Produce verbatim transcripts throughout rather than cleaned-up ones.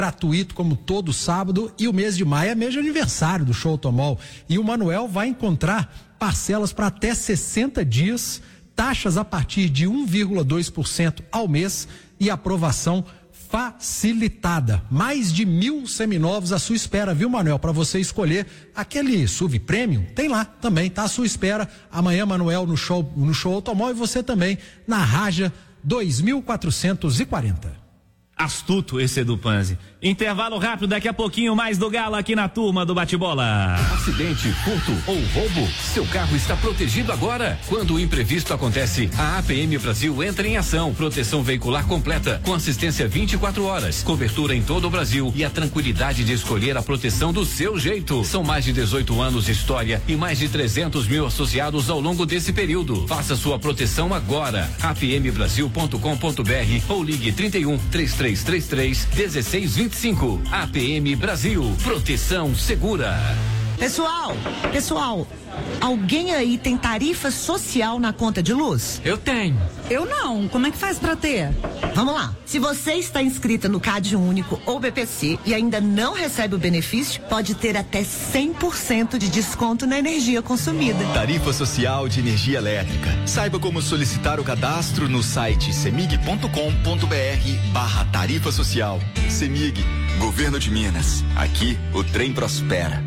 gratuito como todo sábado, e o mês de maio é mês de aniversário do Show Automol, e o Manuel vai encontrar parcelas para até sessenta dias, taxas a partir de um vírgula dois por cento ao mês e aprovação facilitada. Mais de mil seminovos à sua espera, viu, Manuel? Para você escolher aquele S U V Premium, tem lá também, tá à sua espera. Amanhã, Manuel, no show, no show Automóvel, e você também na Raja dois mil quatrocentos e quarenta. Astuto esse Edu Panzi. Intervalo rápido, daqui a pouquinho mais do Galo aqui na turma do Bate-Bola. Acidente, furto ou roubo? Seu carro está protegido agora. Quando o imprevisto acontece, a A P M Brasil entra em ação. Proteção veicular completa, com assistência vinte e quatro horas, cobertura em todo o Brasil e a tranquilidade de escolher a proteção do seu jeito. São mais de dezoito anos de história e mais de trezentos mil associados ao longo desse período. Faça sua proteção agora. a p m brasil ponto com ponto b r ou ligue trinta e um, trinta e três trinta e três, dezesseis vinte e cinco. A P M Brasil, proteção segura. Pessoal, pessoal, alguém aí tem tarifa social na conta de luz? Eu tenho. Eu não. Como é que faz pra ter? Vamos lá. Se você está inscrita no Cade Único ou B P C e ainda não recebe o benefício, pode ter até cem por cento de desconto na energia consumida. Tarifa social de energia elétrica. Saiba como solicitar o cadastro no site semig ponto com ponto b r barra tarifa social. Semig, Governo de Minas. Aqui o trem prospera.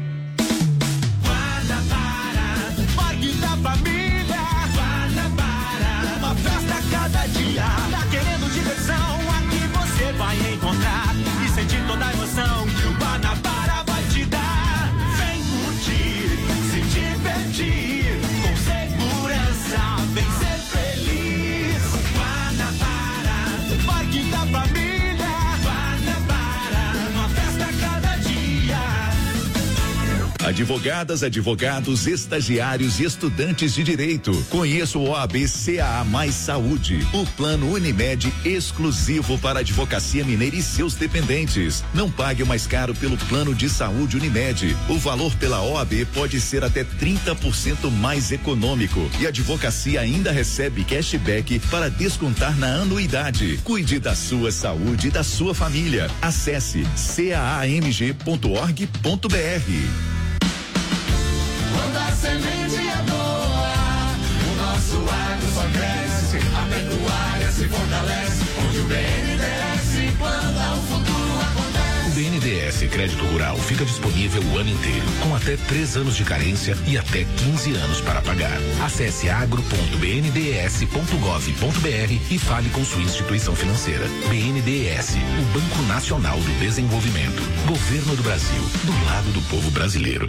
Família, Guanabara, uma festa cada dia. Tá querendo diversão? Aqui você vai encontrar e sentir toda a emoção que o Guanabara vai te dar. Vem curtir, se divertir, com segurança, vem ser feliz. Guanabara, Parque da Família, Guanabara, uma festa cada dia. Advogadas, advogados, estagiários e estudantes de direito. Conheça o O A B C A A Mais Saúde, o plano Unimed exclusivo para a Advocacia Mineira e seus dependentes. Não pague o mais caro pelo plano de saúde Unimed. O valor pela O A B pode ser até trinta por cento mais econômico e a advocacia ainda recebe cashback para descontar na anuidade. Cuide da sua saúde e da sua família. Acesse c a a m g ponto org ponto b r. Quando a semente é boa, o nosso agro só cresce, a pecuária se fortalece, onde o B N D E S planta, o futuro acontece. O B N D E S Crédito Rural fica disponível o ano inteiro, com até três anos de carência e até quinze anos para pagar. Acesse agro ponto b n d e s ponto gov ponto b r e fale com sua instituição financeira. B N D E S, o Banco Nacional do Desenvolvimento. Governo do Brasil, do lado do povo brasileiro.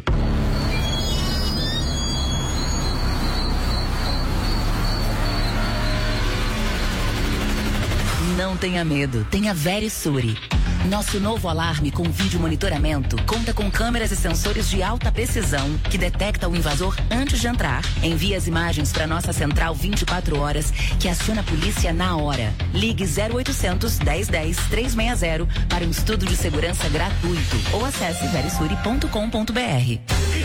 Não tenha medo, tenha Verisure. Nosso novo alarme com vídeo monitoramento conta com câmeras e sensores de alta precisão que detecta o invasor antes de entrar. Envia as imagens para nossa central vinte e quatro horas, que aciona a polícia na hora. Ligue zero oitocentos, dez, dez, trezentos e sessenta para um estudo de segurança gratuito ou acesse verisure ponto com ponto b r.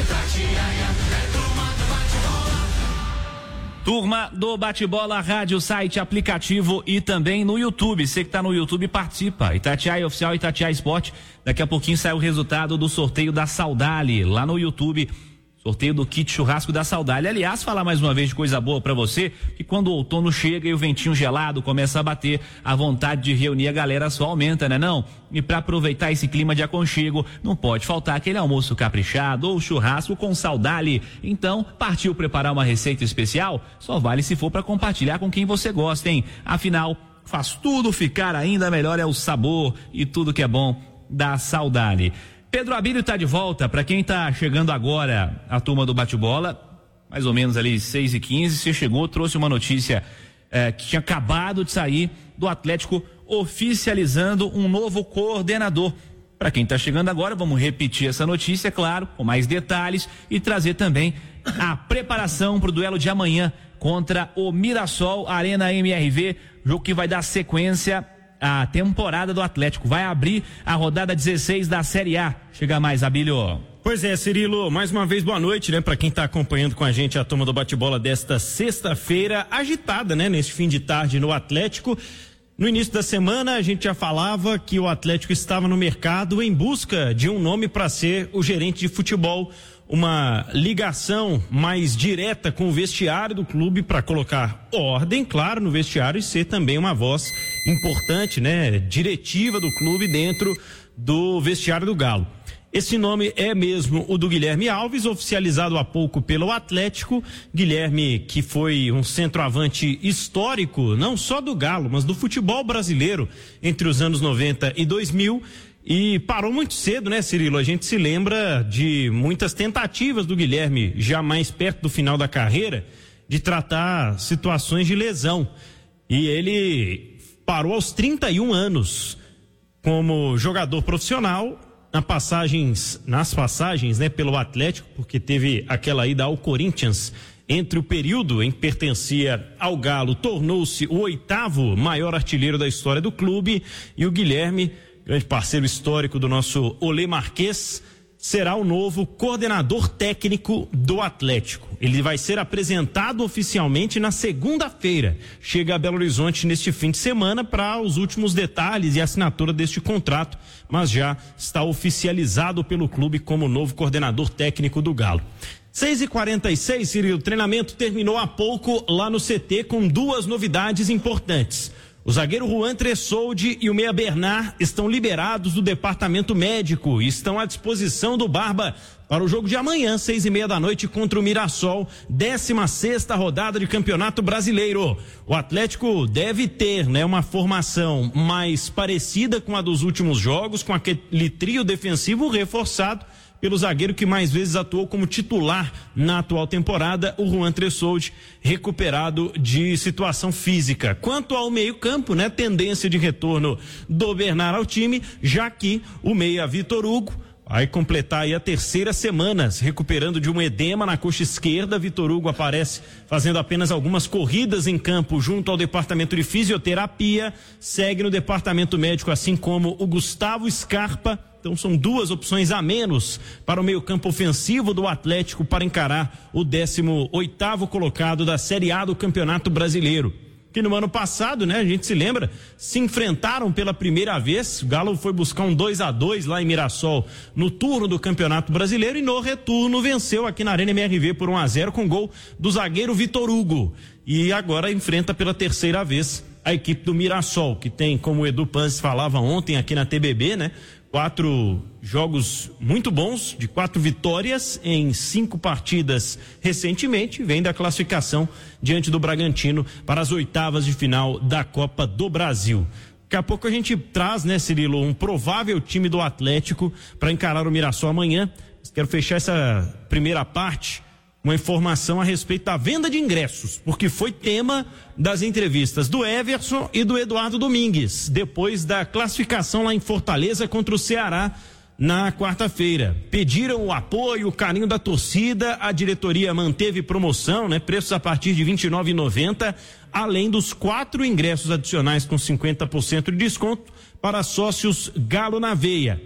Turma do Bate-Bola, rádio, site, aplicativo e também no YouTube. Você que tá no YouTube, participa. Itatiaia Oficial, Itatiaia Esporte. Daqui a pouquinho sai o resultado do sorteio da Saudale lá no YouTube. Sorteio do kit churrasco da Saudale. Aliás, falar mais uma vez de coisa boa pra você, que quando o outono chega e o ventinho gelado começa a bater, a vontade de reunir a galera só aumenta, né não? E pra aproveitar esse clima de aconchego, não pode faltar aquele almoço caprichado ou churrasco com Saudale. Então, partiu preparar uma receita especial? Só vale se for pra compartilhar com quem você gosta, hein? Afinal, faz tudo ficar ainda melhor é o sabor e tudo que é bom da Saudale. Pedro Abílio está de volta. Para quem está chegando agora, a turma do Bate-Bola, mais ou menos ali seis e quinze, você chegou, trouxe uma notícia eh, que tinha acabado de sair do Atlético oficializando um novo coordenador. Para quem está chegando agora, vamos repetir essa notícia, claro, com mais detalhes e trazer também a preparação para o duelo de amanhã contra o Mirassol Arena M R V, jogo que vai dar sequência a temporada do Atlético. Vai abrir a rodada dezesseis da Série A. Chega mais, Abílio. Pois é, Cirilo, mais uma vez boa noite, né? Pra quem tá acompanhando com a gente a turma do bate-bola desta sexta-feira, agitada, né? Neste fim de tarde no Atlético. No início da semana, a gente já falava que o Atlético estava no mercado em busca de um nome para ser o gerente de futebol, uma ligação mais direta com o vestiário do clube para colocar ordem, claro, no vestiário e ser também uma voz importante, né, diretiva do clube dentro do vestiário do Galo. Esse nome é mesmo o do Guilherme Alves, oficializado há pouco pelo Atlético. Guilherme, que foi um centroavante histórico, não só do Galo, mas do futebol brasileiro entre os anos noventa e dois mil. E parou muito cedo, né, Cirilo? A gente se lembra de muitas tentativas do Guilherme, já mais perto do final da carreira, de tratar situações de lesão. E ele parou aos trinta e um anos como jogador profissional. Na passagens, nas passagens, né, pelo Atlético, porque teve aquela ida ao Corinthians, entre o período em que pertencia ao Galo, tornou-se o oitavo maior artilheiro da história do clube, e o Guilherme, grande parceiro histórico do nosso Olê Marquês, será o novo coordenador técnico do Atlético. Ele vai ser apresentado oficialmente na segunda-feira. Chega a Belo Horizonte neste fim de semana para os últimos detalhes e assinatura deste contrato, mas já está oficializado pelo clube como novo coordenador técnico do Galo. seis e quarenta e seis, Cirilo, o treinamento terminou há pouco lá no C T com duas novidades importantes. O zagueiro Juan Tressoldi e o meia Bernard estão liberados do departamento médico e estão à disposição do Barba para o jogo de amanhã, seis e meia da noite, contra o Mirassol, décima sexta rodada de Campeonato Brasileiro. O Atlético deve ter, né, uma formação mais parecida com a dos últimos jogos, com aquele trio defensivo reforçado pelo zagueiro que mais vezes atuou como titular na atual temporada, o Juan Tressoldi, recuperado de situação física. Quanto ao meio-campo, né, tendência de retorno do Bernard ao time, já que o meia Vitor Hugo vai completar aí a terceira semana, se recuperando de um edema na coxa esquerda. Vitor Hugo aparece fazendo apenas algumas corridas em campo junto ao departamento de fisioterapia, segue no departamento médico, assim como o Gustavo Scarpa. Então são duas opções a menos para o meio-campo ofensivo do Atlético para encarar o décimo oitavo colocado da Série A do Campeonato Brasileiro. Que no ano passado, né, a gente se lembra, se enfrentaram pela primeira vez. O Galo foi buscar um dois a dois lá em Mirassol no turno do Campeonato Brasileiro e no retorno venceu aqui na Arena M R V por um a zero com gol do zagueiro Vitor Hugo. E agora enfrenta pela terceira vez a equipe do Mirassol, que tem, como o Edu Panzi falava ontem aqui na T B B, né, quatro jogos muito bons, de quatro vitórias em cinco partidas recentemente, vem da classificação diante do Bragantino para as oitavas de final da Copa do Brasil. Daqui a pouco a gente traz, né, Cirilo, um provável time do Atlético para encarar o Mirassol amanhã. Quero fechar essa primeira parte uma informação a respeito da venda de ingressos, porque foi tema das entrevistas do Everson e do Eduardo Domingues, depois da classificação lá em Fortaleza contra o Ceará na quarta-feira. Pediram o apoio, o carinho da torcida, a diretoria manteve promoção, né? Preços a partir de vinte e nove reais e noventa centavos, além dos quatro ingressos adicionais com cinquenta por cento de desconto para sócios Galo na Veia.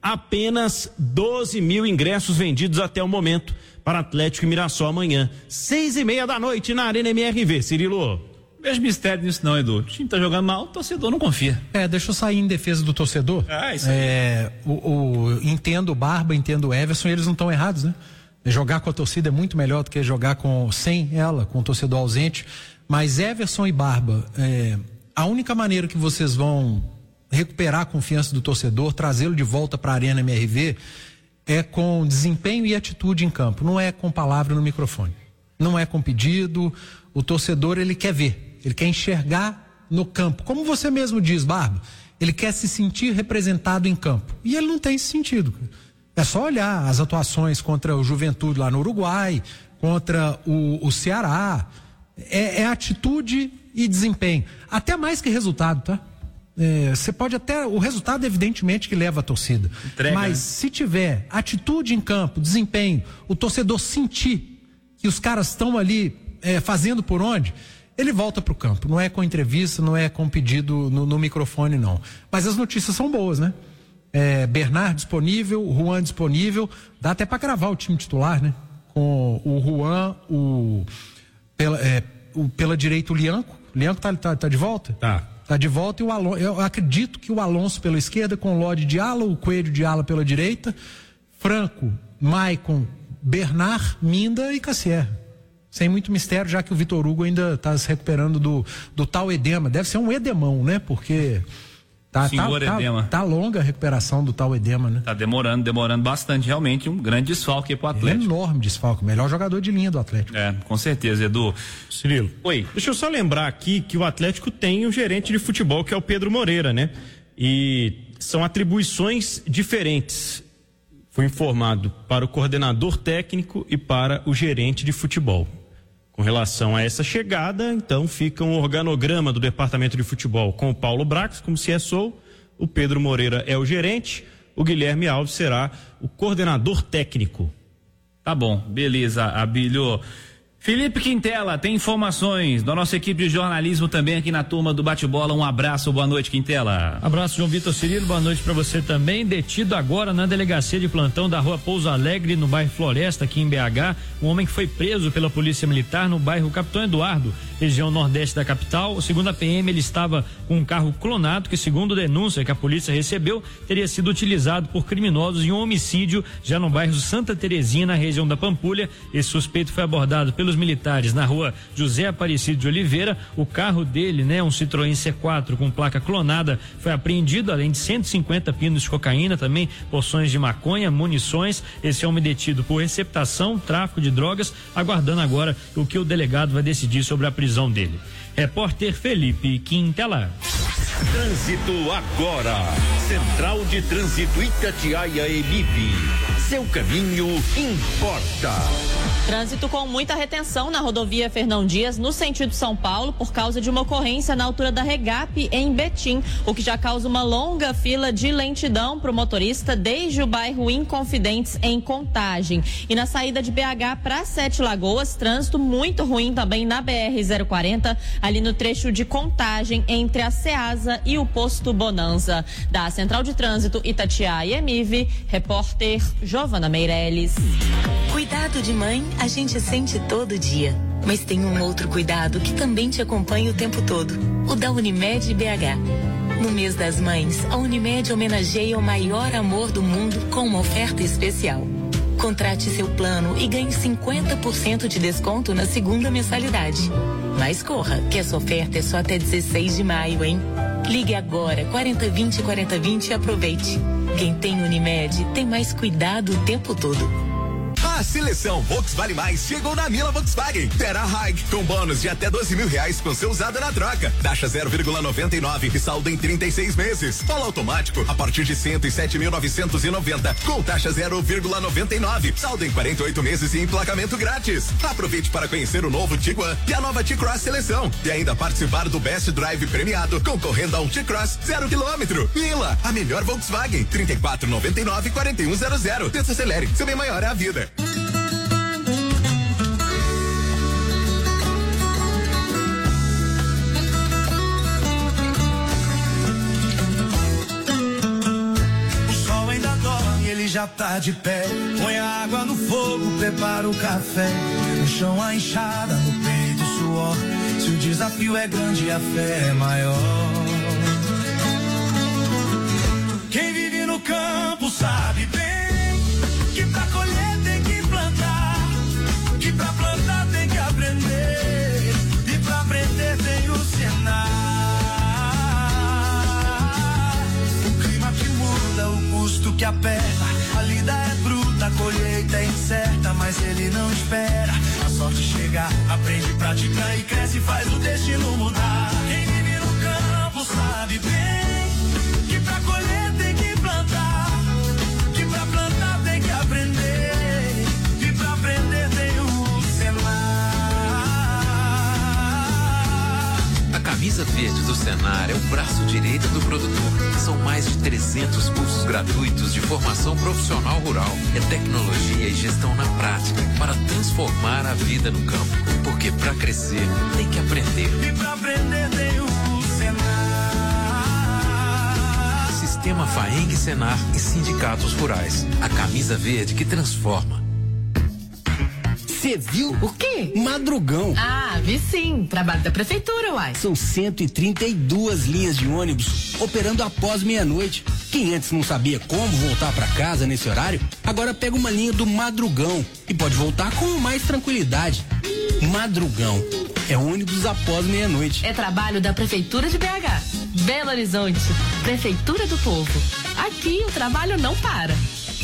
Apenas doze mil ingressos vendidos até o momento para Atlético e Mirassol amanhã, seis e meia da noite na Arena M R V. Cirilo. Vejo mistério nisso não, Edu. O time tá jogando mal, o torcedor não confia. É, deixa eu sair em defesa do torcedor. Ah, isso aí. É, o, o, entendo o Barba, entendo o Everson, eles não estão errados, né? Jogar com a torcida é muito melhor do que jogar com, sem ela, com o torcedor ausente. Mas Everson e Barba, é, a única maneira que vocês vão recuperar a confiança do torcedor, trazê-lo de volta para a Arena M R V, é com desempenho e atitude em campo, não é com palavra no microfone, não é com pedido. O torcedor, ele quer ver, ele quer enxergar no campo, como você mesmo diz, Barba, ele quer se sentir representado em campo, e ele não tem esse sentido. É só olhar as atuações contra o Juventude lá no Uruguai, contra o, o Ceará, é, é atitude e desempenho, até mais que resultado, tá? Você é, pode até, o resultado evidentemente que leva a torcida, Entrega, mas né? Se tiver atitude em campo, desempenho, o torcedor sentir que os caras estão ali é, fazendo por onde, ele volta pro campo, não é com entrevista, não é com pedido no, no microfone não, mas as notícias são boas, né? É, Bernard disponível, Juan disponível, dá até para gravar o time titular, né? Com o Juan, o pela, é, o, pela direita o Lianco, Lianco tá, tá, tá de volta? Tá. Tá de volta e o Alonso, eu acredito que o Alonso pela esquerda com o Lodi de ala, o Coelho de ala pela direita, Franco, Maicon, Bernard, Minda e Cassier. Sem muito mistério, já que o Vitor Hugo ainda está se recuperando do, do tal edema. Deve ser um edemão, né? Porque tá, tá, tá, tá longa a recuperação do tal edema, né? Tá demorando, demorando bastante. Realmente um grande desfalque pro Atlético. É enorme desfalque. Melhor jogador de linha do Atlético. É, com certeza, Edu. Cirilo. Oi. Deixa eu só lembrar aqui que o Atlético tem um gerente de futebol que é o Pedro Moreira, né? E são atribuições diferentes. Foi informado para o coordenador técnico e para o gerente de futebol. Com relação a essa chegada, então fica um organograma do departamento de futebol com o Paulo Brax como C S O, o Pedro Moreira é o gerente, o Guilherme Alves será o coordenador técnico. Tá bom, beleza, Abílio. Felipe Quintela, tem informações da nossa equipe de jornalismo também aqui na turma do Bate-Bola. Um abraço, boa noite, Quintela. Abraço, João Vitor Cirilo, boa noite para você também. Detido agora na delegacia de plantão da rua Pouso Alegre, no bairro Floresta, aqui em B H, um homem que foi preso pela Polícia Militar no bairro Capitão Eduardo, região nordeste da capital. Segundo a P M, ele estava com um carro clonado que, segundo denúncia que a polícia recebeu, teria sido utilizado por criminosos em um homicídio já no bairro Santa Terezinha, na região da Pampulha. Esse suspeito foi abordado pelos militares na rua José Aparecido de Oliveira. O carro dele, né, um Citroën C quatro com placa clonada, foi apreendido, além de cento e cinquenta pinos de cocaína, também porções de maconha, munições. Esse homem detido por receptação, tráfico de drogas, aguardando agora o que o delegado vai decidir sobre a prisão dele. Repórter Felipe Quintela. Trânsito agora. Central de Trânsito Itatiaia e M I P. Seu caminho importa. Trânsito com muita retenção na rodovia Fernão Dias, no sentido São Paulo, por causa de uma ocorrência na altura da Regap, em Betim, o que já causa uma longa fila de lentidão para o motorista desde o bairro Inconfidentes, em Contagem. E na saída de B H para Sete Lagoas, trânsito muito ruim também na B R zero quarenta, ali no trecho de Contagem, entre a Ceasa e o posto Bonanza. Da Central de Trânsito Itatiaia e M I V, repórter Giovana Meirelles. Cuidado de mãe a gente sente todo dia, mas tem um outro cuidado que também te acompanha o tempo todo, o da Unimed B H. No mês das mães, a Unimed homenageia o maior amor do mundo com uma oferta especial. Contrate seu plano e ganhe cinquenta por cento de desconto na segunda mensalidade. Mas corra, que essa oferta é só até dezesseis de maio, hein? Ligue agora, quarenta vinte, quarenta vinte e aproveite. Quem tem Unimed tem mais cuidado o tempo todo. A seleção Volks Vale Mais chegou na Mila Volkswagen. Terra High com bônus de até doze mil reais com seu usado na troca. Taxa zero vírgula noventa e nove e saldo em trinta e seis meses. Polo automático a partir de cento e sete mil novecentos e noventa com taxa zero vírgula noventa e nove. Saldo em quarenta e oito meses e emplacamento grátis. Aproveite para conhecer o novo Tiguan e a nova T-Cross Seleção e ainda participar do Best Drive premiado, concorrendo a um T-Cross zero quilômetro. Mila, a melhor Volkswagen. trinta e quatro, noventa e nove, quarenta e um zero zero. Desacelere, seu bem maior é a vida. Já tá de pé, põe a água no fogo, prepara o café. No chão a enxada, no peito o suor. Se o desafio é grande, a fé é maior. Quem vive no campo sabe bem que pra colher tem que plantar, que pra plantar tem que aprender, e pra aprender tem o Senar. O clima que muda, o custo que aperta. A lida é bruta, a colheita é incerta, mas ele não espera. A sorte chega, aprende, pratica e cresce, faz o destino mudar. Quem vive no campo sabe bem que pra colher tem que plantar, que pra plantar tem que aprender, e pra aprender tem o Senar. A camisa verde do Senar é o braço direito do produtor. São mais de trezentos cursos gratuitos de formação profissional rural. É tecnologia e gestão na prática para transformar a vida no campo. Porque para crescer tem que aprender. E para aprender tem o Senar. Sistema Faeng Senar e sindicatos rurais. A camisa verde que transforma. Você viu? O quê? Madrugão. Ah, vi sim. Trabalho da prefeitura, uai. São cento e trinta e duas linhas de ônibus operando após meia-noite. Quem antes não sabia como voltar para casa nesse horário, agora pega uma linha do Madrugão e pode voltar com mais tranquilidade. Madrugão. É ônibus após meia-noite. É trabalho da Prefeitura de B H. Belo Horizonte. Prefeitura do Povo. Aqui o trabalho não para.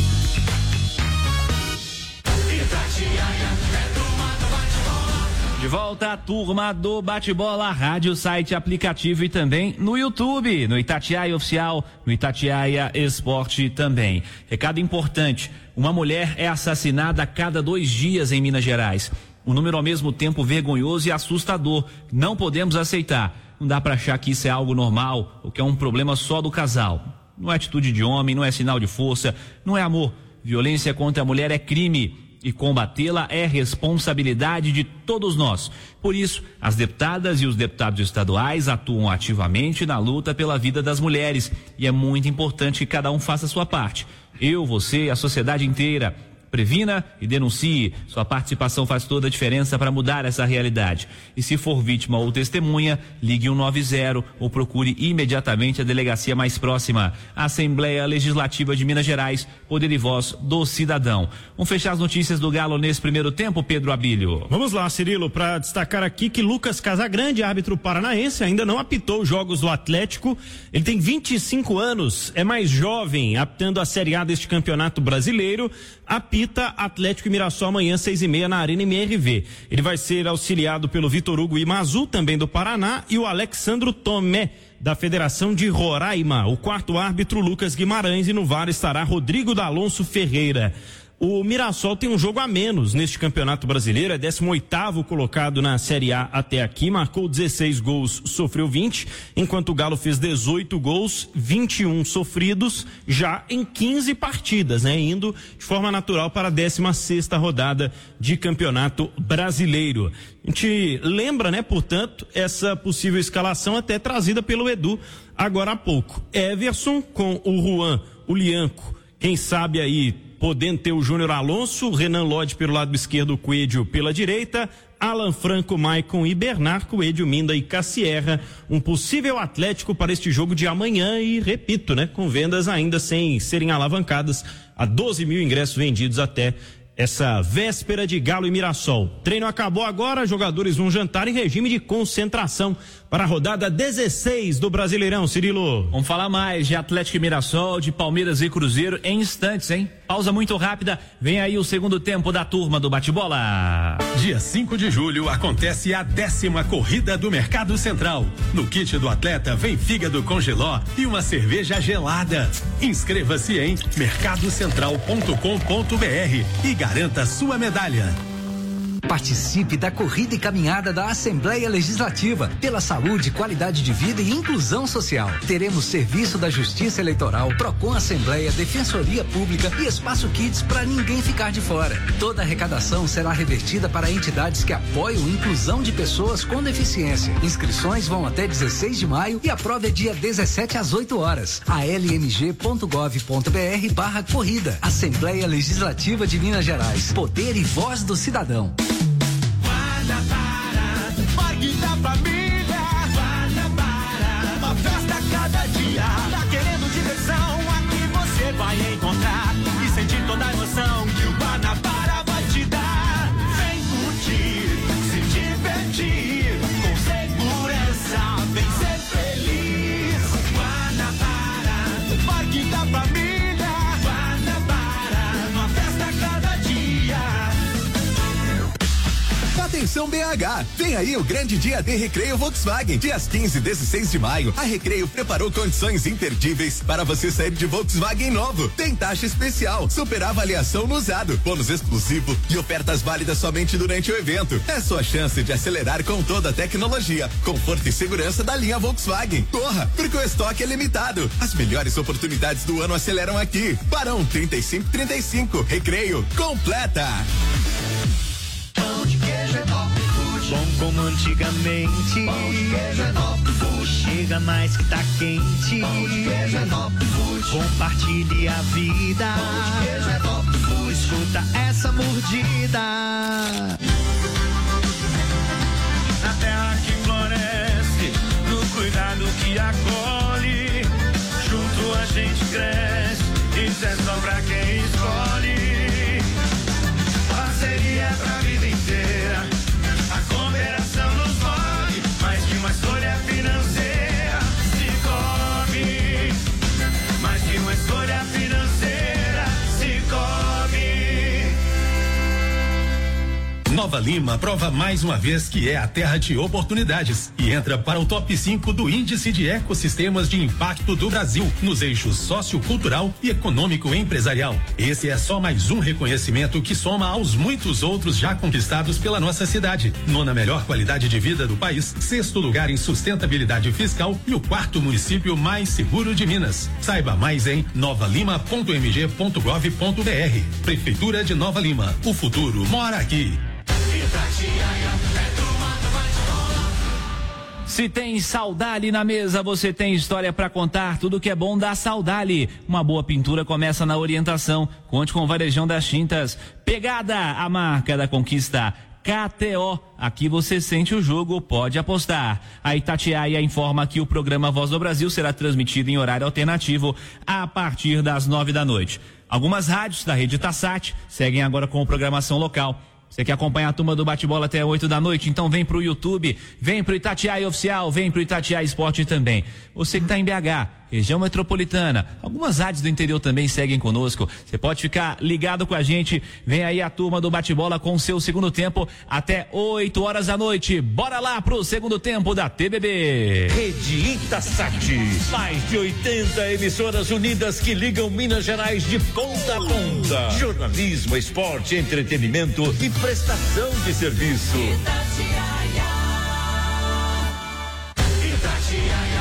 De volta a turma do Bate-Bola, rádio, site, aplicativo e também no YouTube, no Itatiaia Oficial, no Itatiaia Esporte também. Recado importante, uma mulher é assassinada a cada dois dias em Minas Gerais. Um número ao mesmo tempo vergonhoso e assustador. Não podemos aceitar. Não dá para achar que isso é algo normal ou que é um problema só do casal. Não é atitude de homem, não é sinal de força, não é amor. Violência contra a mulher é crime. E combatê-la é responsabilidade de todos nós. Por isso, as deputadas e os deputados estaduais atuam ativamente na luta pela vida das mulheres. E é muito importante que cada um faça a sua parte. Eu, você, a sociedade inteira. Previna e denuncie. Sua participação faz toda a diferença para mudar essa realidade. E se for vítima ou testemunha, ligue um nove zero ou procure imediatamente a delegacia mais próxima. Assembleia Legislativa de Minas Gerais, poder e voz do cidadão. Vamos fechar as notícias do Galo nesse primeiro tempo, Pedro Abílio. Vamos lá, Cirilo, para destacar aqui que Lucas Casagrande, árbitro paranaense, ainda não apitou os jogos do Atlético. Ele tem vinte e cinco anos, é mais jovem, apitando a Série A deste Campeonato Brasileiro. Apita Atlético e Mirassol amanhã, seis e meia, na Arena M R V. Ele vai ser auxiliado pelo Vitor Hugo Imazu, também do Paraná, e o Alexandro Tomé, da Federação de Roraima. O quarto árbitro, Lucas Guimarães, e no V A R estará Rodrigo D'Alonso Ferreira. O Mirassol tem um jogo a menos neste Campeonato Brasileiro, é décimo oitavo colocado na Série A até aqui, marcou dezesseis gols, sofreu vinte, enquanto o Galo fez dezoito gols, vinte e um sofridos, já em quinze partidas, né? Indo de forma natural para a décima sexta rodada de Campeonato Brasileiro. A gente lembra, né, portanto, essa possível escalação até trazida pelo Edu agora há pouco. Everson com o Juan, o Lianco, quem sabe aí podendo ter o Júnior Alonso, Renan Lodge pelo lado esquerdo, Coelho pela direita, Alan Franco, Maicon e Bernard, Coelho, Minda e Cassierra. Um possível Atlético para este jogo de amanhã e, repito, né, com vendas ainda sem serem alavancadas, a doze mil ingressos vendidos até essa véspera de Galo e Mirassol. Treino acabou agora, jogadores vão jantar em regime de concentração para a rodada dezesseis do Brasileirão, Cirilo. Vamos falar mais de Atlético e Mirassol, de Palmeiras e Cruzeiro em instantes, hein? Pausa muito rápida, vem aí o segundo tempo da turma do Bate-Bola. Dia cinco de julho acontece a décima corrida do Mercado Central. No kit do atleta vem fígado com geló e uma cerveja gelada. Inscreva-se em mercado central ponto com ponto br e garanta sua medalha. Participe da corrida e caminhada da Assembleia Legislativa pela saúde, qualidade de vida e inclusão social. Teremos serviço da Justiça Eleitoral, Procon Assembleia, Defensoria Pública e Espaço Kids para ninguém ficar de fora. Toda a arrecadação será revertida para entidades que apoiam a inclusão de pessoas com deficiência. Inscrições vão até dezesseis de maio e a prova é dia dezessete às oito horas. a l m g ponto gov ponto b r barra corrida. Assembleia Legislativa de Minas Gerais. Poder e voz do cidadão. Guanabara, Parque da Família. Guanabara, uma festa a cada dia. Tá querendo diversão? Aqui você vai encontrar e sentir toda a emoção que o Guanabara vai te dar. Vem curtir, se divertir, com segurança, vem ser feliz. Guanabara, Parque da Família. Guanabara, uma festa a cada dia. Atenção B H, vem aí o grande dia de Recreio Volkswagen. Dias quinze e dezesseis de maio, a Recreio preparou condições imperdíveis para você sair de Volkswagen novo. Tem taxa especial, super avaliação no usado, bônus exclusivo e ofertas válidas somente durante o evento. É sua chance de acelerar com toda a tecnologia, conforto e segurança da linha Volkswagen. Corra, porque o estoque é limitado. As melhores oportunidades do ano aceleram aqui. Barão trinta e cinco trinta e cinco, Recreio completa. Pão de queijo é top food. Bom como antigamente. Pão de queijo é top food. Chega mais que tá quente. Pão de queijo é top food. Compartilhe a vida. Pão de queijo é top food. Escuta essa essa mordida. Na terra que floresce, no cuidado que acolhe, junto a gente cresce, isso é só pra quem escolhe. Parceria pra vida inteira, a cooperação nos move, mais que uma escolha financeira. Cicobi, mais que uma escolha financeira. Cicobi. Nova Lima prova mais uma vez que é a terra de oportunidades e entra para o top cinco do Índice de Ecossistemas de Impacto do Brasil, nos eixos sociocultural e econômico empresarial. Esse é só mais um reconhecimento que soma aos muitos outros já conquistados pela nossa cidade. Nona melhor qualidade de vida do país, sexto lugar em sustentabilidade fiscal e o quarto município mais seguro de Minas. Saiba mais em nova lima ponto m g ponto gov ponto b r. Prefeitura de Nova Lima. O futuro mora aqui. Se tem Saudali na mesa, você tem história para contar. Tudo que é bom da Saudali. Uma boa pintura começa na orientação. Conte com o Varejão das Tintas. Pegada, a marca da conquista. K T O, aqui você sente o jogo, pode apostar. A Itatiaia informa que o programa Voz do Brasil será transmitido em horário alternativo a partir das nove da noite. Algumas rádios da rede Tassat seguem agora com programação local. Você quer acompanhar a turma do bate-bola até oito da noite? Então vem pro YouTube, vem pro Itatiaia Oficial, vem pro Itatiaia Esporte também. Você que tá em B H, região metropolitana, algumas rádios do interior também seguem conosco. Você pode ficar ligado com a gente. Vem aí a turma do bate-bola com o seu segundo tempo até oito horas da noite. Bora lá pro segundo tempo da T B B. Rede Itasat, mais de oitenta emissoras unidas que ligam Minas Gerais de ponta a ponta. Jornalismo, esporte, entretenimento e prestação de serviço. Itatiaia. Itatiaia.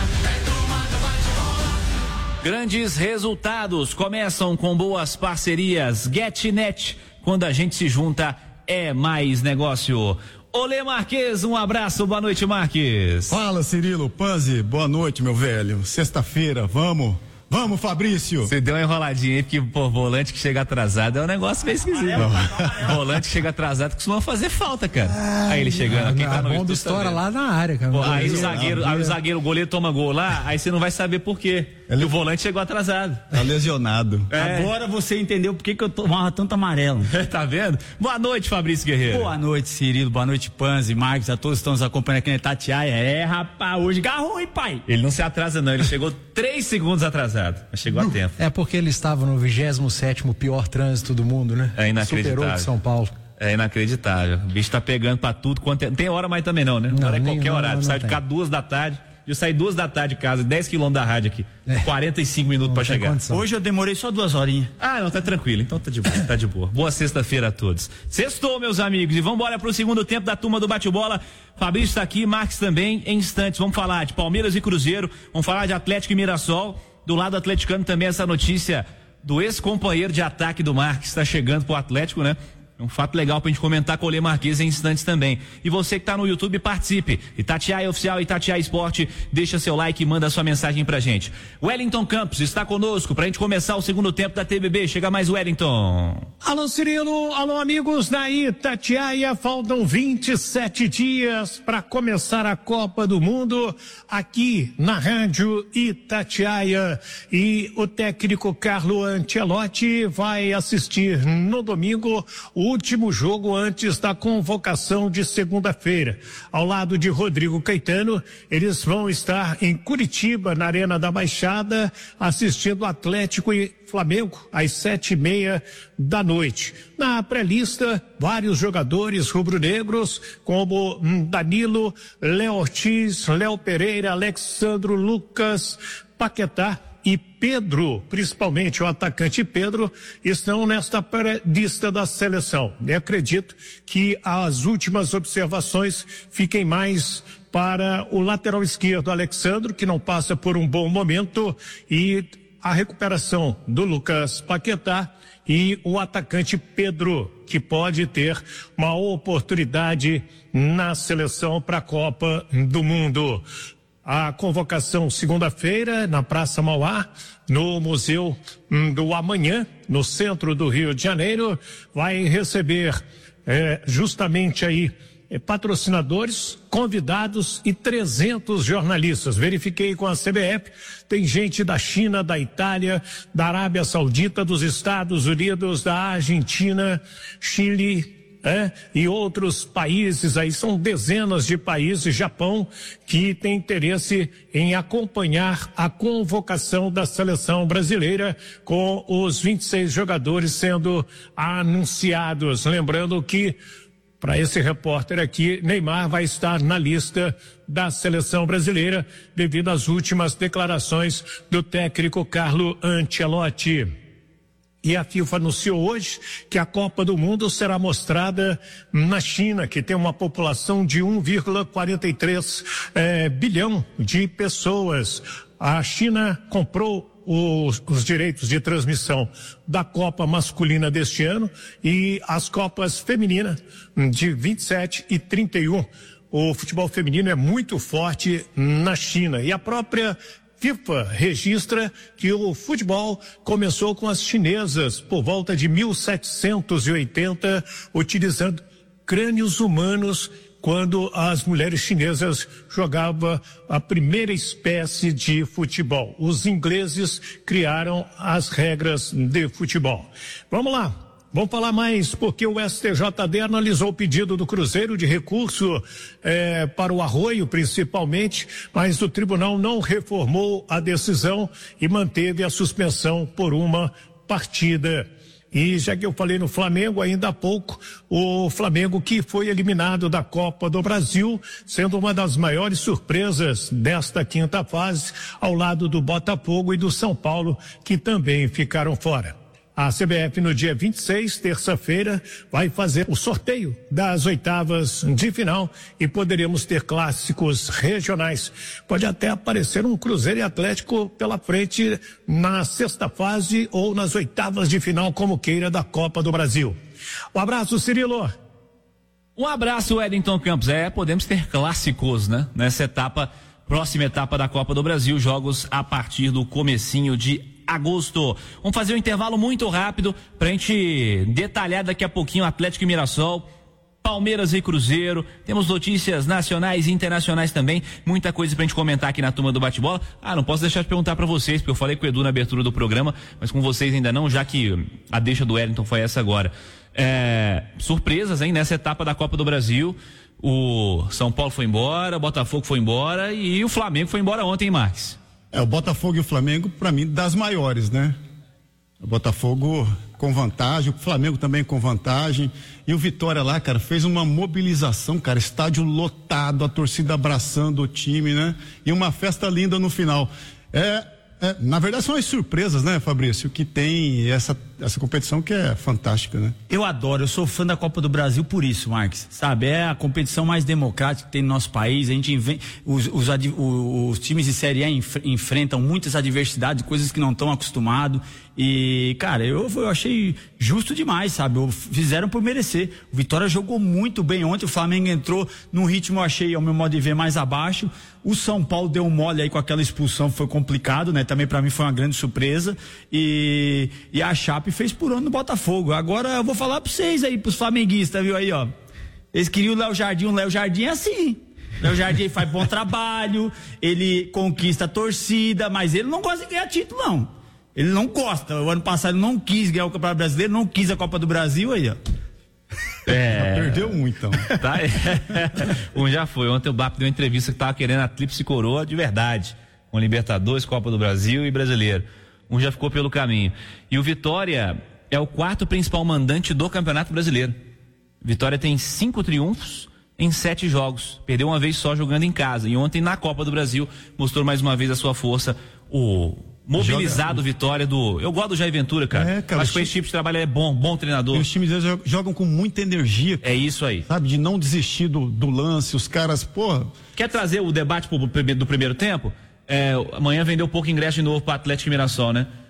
Grandes resultados começam com boas parcerias. GetNet, quando a gente se junta, é mais negócio. Olê Marques, um abraço, boa noite Marques. Fala Cirilo, Panzi, boa noite meu velho, sexta-feira, vamos, vamos Fabrício. Você deu uma enroladinha aí, porque pô, volante que chega atrasado é um negócio meio esquisito. Volante que chega atrasado costuma fazer falta, cara. Ah, aí ele chegando, quem tá no YouTube estoura lá na área, cara. Pô, aí o zagueiro, aí o zagueiro, o goleiro toma gol lá, aí você não vai saber por quê. Ele... o volante chegou atrasado. Tá lesionado. É. Agora você entendeu por que que eu tomava tanto amarelo. Tá vendo? Boa noite, Fabrício Guerreiro. Boa noite, Cirilo. Boa noite, Panzi, Marcos, a todos que estão nos acompanhando aqui na Itatiaia. É, rapaz, hoje garrou, hein, pai? Ele não se atrasa, não. Ele chegou três segundos atrasado. Mas chegou a tempo. É porque ele estava no vigésimo sétimo pior trânsito do mundo, né? É inacreditável. Superou de São Paulo. É inacreditável. O bicho tá pegando pra tudo. Quanto é... Tem hora mais também não, né? Não, hora é qualquer não, horário. Não, não sai de cá duas da tarde. Eu saí duas da tarde de casa, dez quilômetros da rádio aqui. É. quarenta e cinco minutos para chegar. Condição. Hoje eu demorei só duas horinhas. Ah, não, tá tranquilo. Então tá de boa, tá de boa. Boa sexta-feira a todos. Sextou, meus amigos. E vamos embora pro segundo tempo da turma do bate-bola. Fabrício tá aqui, Marques também. Em instantes, vamos falar de Palmeiras e Cruzeiro. Vamos falar de Atlético e Mirassol. Do lado atleticano também essa notícia do ex-companheiro de ataque do Marques. Tá chegando pro Atlético, né? É um fato legal pra gente comentar com o Olê Marques em instantes também. E você que tá no YouTube, participe. Itatiaia Oficial, Itatiaia Esporte, deixa seu like e manda sua mensagem pra gente. Wellington Campos está conosco pra gente começar o segundo tempo da T B B. Chega mais, Wellington. Alô Cirilo, alô amigos da Itatiaia, faltam vinte e sete dias para começar a Copa do Mundo aqui na rádio Itatiaia. E o técnico Carlo Ancelotti vai assistir no domingo o último jogo antes da convocação de segunda-feira. Ao lado de Rodrigo Caetano, eles vão estar em Curitiba, na Arena da Baixada, assistindo Atlético e Flamengo às sete e meia da noite. Na pré-lista, vários jogadores rubro-negros, como Danilo, Léo Ortiz, Léo Pereira, Alexandro, Lucas, Paquetá e Pedro, principalmente o atacante Pedro, estão nesta pré-lista da seleção. E acredito que as últimas observações fiquem mais para o lateral esquerdo, Alexandro, que não passa por um bom momento, e a recuperação do Lucas Paquetá e o atacante Pedro, que pode ter uma oportunidade na seleção para a Copa do Mundo. a convocação segunda-feira na Praça Mauá, no Museu do Amanhã, no centro do Rio de Janeiro, vai receber eh, justamente aí eh, patrocinadores, convidados e trezentos jornalistas. Verifiquei com a C B F, tem gente da China, da Itália, da Arábia Saudita, dos Estados Unidos, da Argentina, Chile, É, e outros países, aí são dezenas de países, Japão, que tem interesse em acompanhar a convocação da seleção brasileira com os vinte e seis jogadores sendo anunciados. Lembrando que, para esse repórter aqui, Neymar vai estar na lista da seleção brasileira devido às últimas declarações do técnico Carlo Ancelotti. E a FIFA anunciou hoje que a Copa do Mundo será mostrada na China, que tem uma população de um vírgula quarenta e três eh, bilhão de pessoas. A China comprou os, os direitos de transmissão da Copa masculina deste ano e as Copas femininas de vinte e sete e trinta e um. O futebol feminino é muito forte na China e a própria FIFA registra que o futebol começou com as chinesas por volta de mil setecentos e oitenta, utilizando crânios humanos, quando as mulheres chinesas jogavam a primeira espécie de futebol. Os ingleses criaram as regras de futebol. Vamos lá. Vamos falar mais, porque o S T J D analisou o pedido do Cruzeiro de recurso eh, para o Arroio, principalmente, mas o tribunal não reformou a decisão e manteve a suspensão por uma partida. E já que eu falei no Flamengo ainda há pouco, o Flamengo que foi eliminado da Copa do Brasil, sendo uma das maiores surpresas desta quinta fase, ao lado do Botafogo e do São Paulo, que também ficaram fora. A C B F no dia vinte e seis, terça-feira, vai fazer o sorteio das oitavas de final e poderemos ter clássicos regionais. Pode até aparecer um Cruzeiro e Atlético pela frente na sexta fase ou nas oitavas de final, como queira, da Copa do Brasil. Um abraço, Cirilo. Um abraço, Wellington Campos. É, podemos ter clássicos, né? Nessa etapa, próxima etapa da Copa do Brasil, jogos a partir do comecinho de agosto. Vamos fazer um intervalo muito rápido pra gente detalhar daqui a pouquinho Atlético e Mirassol, Palmeiras e Cruzeiro. Temos notícias nacionais e internacionais também, muita coisa pra gente comentar aqui na turma do bate-bola. Ah, não posso deixar de perguntar pra vocês, porque eu falei com o Edu na abertura do programa, mas com vocês ainda não, já que a deixa do Wellington foi essa agora. É, surpresas, hein, nessa etapa da Copa do Brasil. O São Paulo foi embora, o Botafogo foi embora e o Flamengo foi embora ontem, Marques. É, o Botafogo e o Flamengo, para mim, das maiores, né? O Botafogo com vantagem, o Flamengo também com vantagem. E o Vitória lá, cara, fez uma mobilização, cara, estádio lotado, a torcida abraçando o time, né? E uma festa linda no final. É, é, na verdade são as surpresas, né, Fabrício, que tem essa, essa competição que é fantástica, né? Eu adoro, eu sou fã da Copa do Brasil por isso, Marques, sabe? É a competição mais democrática que tem no nosso país. A gente inventa, os, os, os, os times de Série A enf, enfrentam muitas adversidades, coisas que não estão acostumados. E, cara, eu, eu achei justo demais, sabe? Fizeram por merecer. O Vitória jogou muito bem ontem, o Flamengo entrou num ritmo, eu achei, ao meu modo de ver, mais abaixo. O São Paulo deu um mole aí com aquela expulsão, foi complicado, né? Também pra mim foi uma grande surpresa. E, e a Chape fez por ano no Botafogo. Agora eu vou falar pra vocês aí, pros flamenguistas, viu aí, ó. Eles queriam o Léo Jardim, o Léo Jardim é assim. Léo Jardim faz bom trabalho, ele conquista a torcida, mas ele não gosta de ganhar título, não. Ele não gosta. O ano passado ele não quis ganhar o Campeonato Brasileiro, não quis a Copa do Brasil aí, ó. É. Já perdeu um, então. Tá, é. Um já foi. Ontem o B A P deu uma entrevista que tava querendo a tríplice coroa de verdade. Com Libertadores, Copa do Brasil e Brasileiro. Um já ficou pelo caminho. E o Vitória é o quarto principal mandante do Campeonato Brasileiro. Vitória tem cinco triunfos em sete jogos. Perdeu uma vez só jogando em casa. E ontem na Copa do Brasil mostrou mais uma vez a sua força. O mobilizado Joga... Vitória do... Eu gosto do Jair Ventura, cara. É, cara, acho que esse tipo de trabalho é bom, bom treinador. E os times deles jogam com muita energia. É isso aí. Sabe, de não desistir do, do lance, os caras, porra... Quer trazer o debate pro, do primeiro tempo? É, amanhã vendeu pouco ingresso de novo para Atlético e Mirassol, né?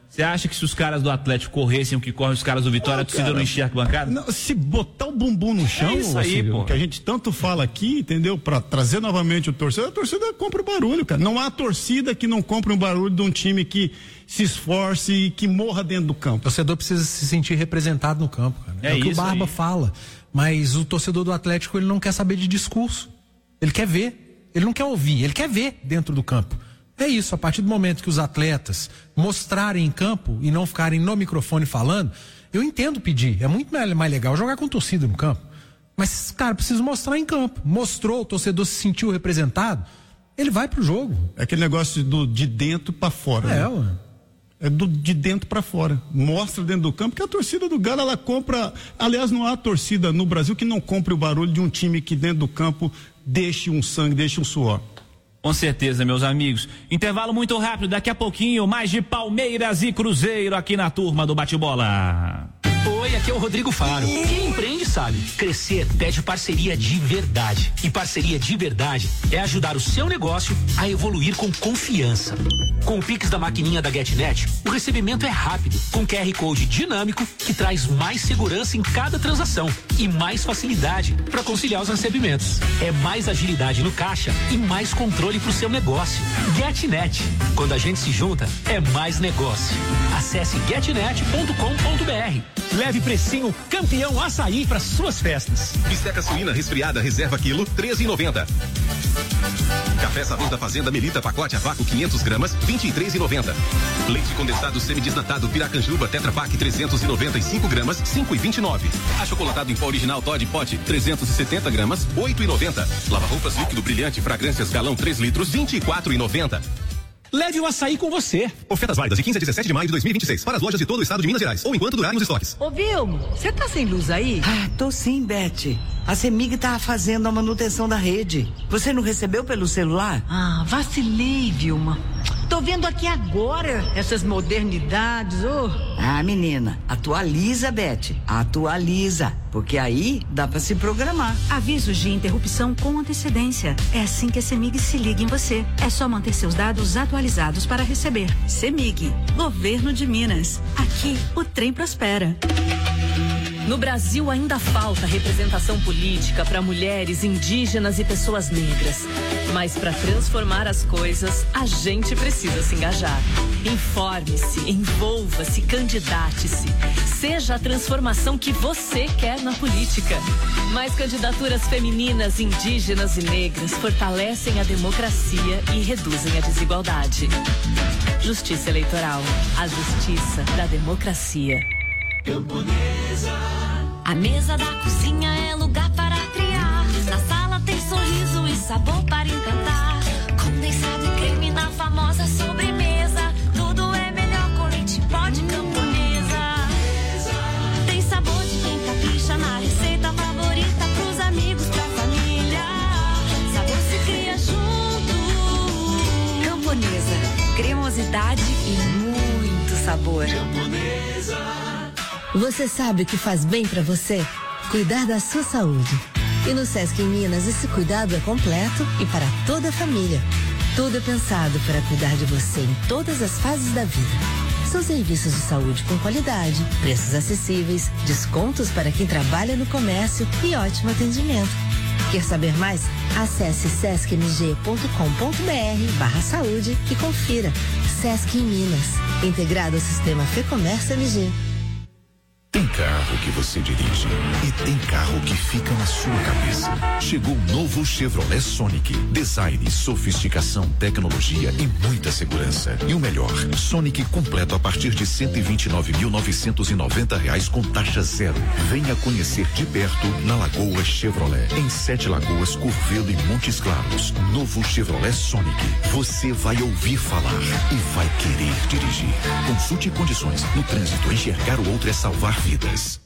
Você acha que se os caras do Atlético corressem o que correm os caras do Vitória, oh, a torcida cara, não enxerga bancada? Não, se botar o bumbum no chão, é isso aí, pô. Que a gente tanto fala aqui, entendeu? Pra trazer novamente o torcedor, a torcida compra o barulho, cara. Não há torcida que não compre um barulho de um time que se esforce e que morra dentro do campo. O torcedor precisa se sentir representado no campo, cara. É, é o que o Barba aí. fala. Mas o torcedor do Atlético, ele não quer saber de discurso. Ele quer ver. Ele não quer ouvir, ele quer ver dentro do campo. É isso, a partir do momento que os atletas mostrarem em campo e não ficarem no microfone falando, eu entendo pedir, é muito mais legal jogar com torcida no campo, mas, cara, precisa mostrar em campo. Mostrou, o torcedor se sentiu representado, ele vai pro jogo. É aquele negócio do, de dentro pra fora. É, né? ué. É do, de dentro pra fora. Mostra dentro do campo que a torcida do Galo, ela compra, aliás, não há torcida no Brasil que não compre o barulho de um time que dentro do campo deixe um sangue, deixe um suor. Com certeza, meus amigos. Intervalo muito rápido, daqui a pouquinho, mais de Palmeiras e Cruzeiro aqui na turma do Bate-Bola. Oi, aqui é o Rodrigo Faro. Quem empreende sabe, crescer pede parceria de verdade. E parceria de verdade é ajudar o seu negócio a evoluir com confiança. Com o Pix da maquininha da GetNet, o recebimento é rápido, com Q R Code dinâmico que traz mais segurança em cada transação e mais facilidade para conciliar os recebimentos. É mais agilidade no caixa e mais controle para o seu negócio. GetNet. Quando a gente se junta, é mais negócio. Acesse getnet ponto com ponto br. Leve precinho campeão açaí para suas festas. Bisteca suína resfriada reserva quilo treze e noventa. Café sabor da Fazenda Melita pacote a vácuo quinhentos gramas vinte e três e noventa. Leite condensado semidesnatado Piracanjuba Tetra Pak trezentos e noventa e cinco gramas cinco e vinte e nove. Achocolatado em pó original Todd Pote trezentos e setenta gramas oito e noventa. Lava roupas líquido brilhante fragrâncias galão três litros vinte e quatro e noventa. Leve o açaí com você. Ofertas válidas de quinze a dezessete de maio de dois mil e vinte e seis para as lojas de todo o estado de Minas Gerais ou enquanto durarem os estoques. Ô Vilmo, você tá sem luz aí? Ah, tô sim, Beth. A CEMIG tá fazendo a manutenção da rede. Você não recebeu pelo celular? Ah, vacilei, Vilma. Tô vendo aqui agora essas modernidades, ô. Oh. Ah, menina, atualiza, Beth. Atualiza, porque aí dá pra se programar. Avisos de interrupção com antecedência. É assim que a CEMIG se liga em você. É só manter seus dados atualizados para receber. CEMIG, Governo de Minas. Aqui, o trem prospera. No Brasil ainda falta representação política para mulheres, indígenas e pessoas negras. Mas para transformar as coisas, a gente precisa se engajar. Informe-se, envolva-se, candidate-se. Seja a transformação que você quer na política. Mais candidaturas femininas, indígenas e negras fortalecem a democracia e reduzem a desigualdade. Justiça Eleitoral. A justiça da democracia. Camponesa. A mesa da cozinha é lugar para criar. Na sala tem sorriso e sabor para encantar. Condensado e creme na famosa sobremesa. Tudo é melhor com leite pó de Camponesa. Tem sabor de quem capricha na receita favorita pros amigos, pra família. Sabor se cria junto. Camponesa, cremosidade e muito sabor. Camponesa. Você sabe o que faz bem pra você? Cuidar da sua saúde. E no Sesc em Minas esse cuidado é completo e para toda a família. Tudo é pensado para cuidar de você em todas as fases da vida. São serviços de saúde com qualidade, preços acessíveis, descontos para quem trabalha no comércio e ótimo atendimento. Quer saber mais? Acesse sesc m g ponto com ponto br barra saúde e confira. Sesc em Minas, integrado ao sistema FEComércio M G. Tem carro que você dirige e tem carro que fica na sua cabeça. Chegou o novo Chevrolet Sonic. Design, sofisticação, tecnologia e muita segurança. E o melhor, Sonic completo a partir de cento e vinte e nove mil novecentos e noventa reais com taxa zero. Venha conhecer de perto na Lagoa Chevrolet. Em Sete Lagoas, Curvelo e Montes Claros. Novo Chevrolet Sonic. Você vai ouvir falar e vai querer dirigir. Consulte condições. No trânsito, enxergar o outro é salvar vidas.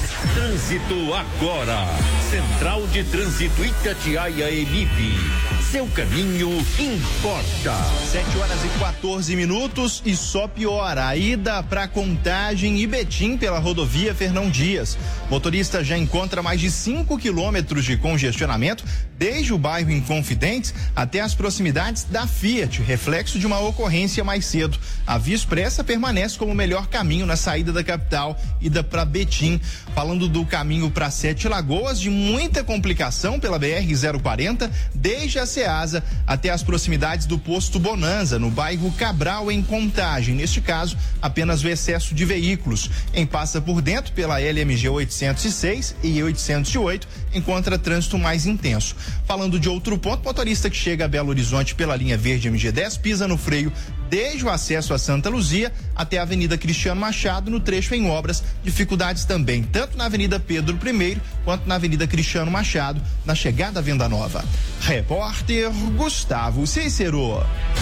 Trânsito agora. Central de Trânsito Itatiaia Emip. seu caminho importa. sete horas e quatorze minutos e só piora. A ida para Contagem e Betim pela rodovia Fernão Dias. Motorista já encontra mais de cinco quilômetros de congestionamento desde o bairro Inconfidentes até as proximidades da Fiat, reflexo de uma ocorrência mais cedo. A Via Expressa permanece como o melhor caminho na saída da capital, ida para Betim. Falando do caminho para Sete Lagoas, de muita complicação pela B R zero quarenta, desde a Ceasa até as proximidades do posto Bonanza, no bairro Cabral, em Contagem. Neste caso, apenas o excesso de veículos. Em Passa por Dentro, pela L M G oitocentos e seis e oitocentos e oito, encontra trânsito mais intenso. Falando de outro ponto, motorista que chega a Belo Horizonte pela linha verde M G dez pisa no freio desde o acesso a Santa Luzia até a Avenida Cristiano Machado, no trecho em obras. Dificuldades também, tanto na Avenida Pedro I quanto na Avenida Cristiano Machado, na chegada à Venda Nova. Repórter Gustavo Cícero.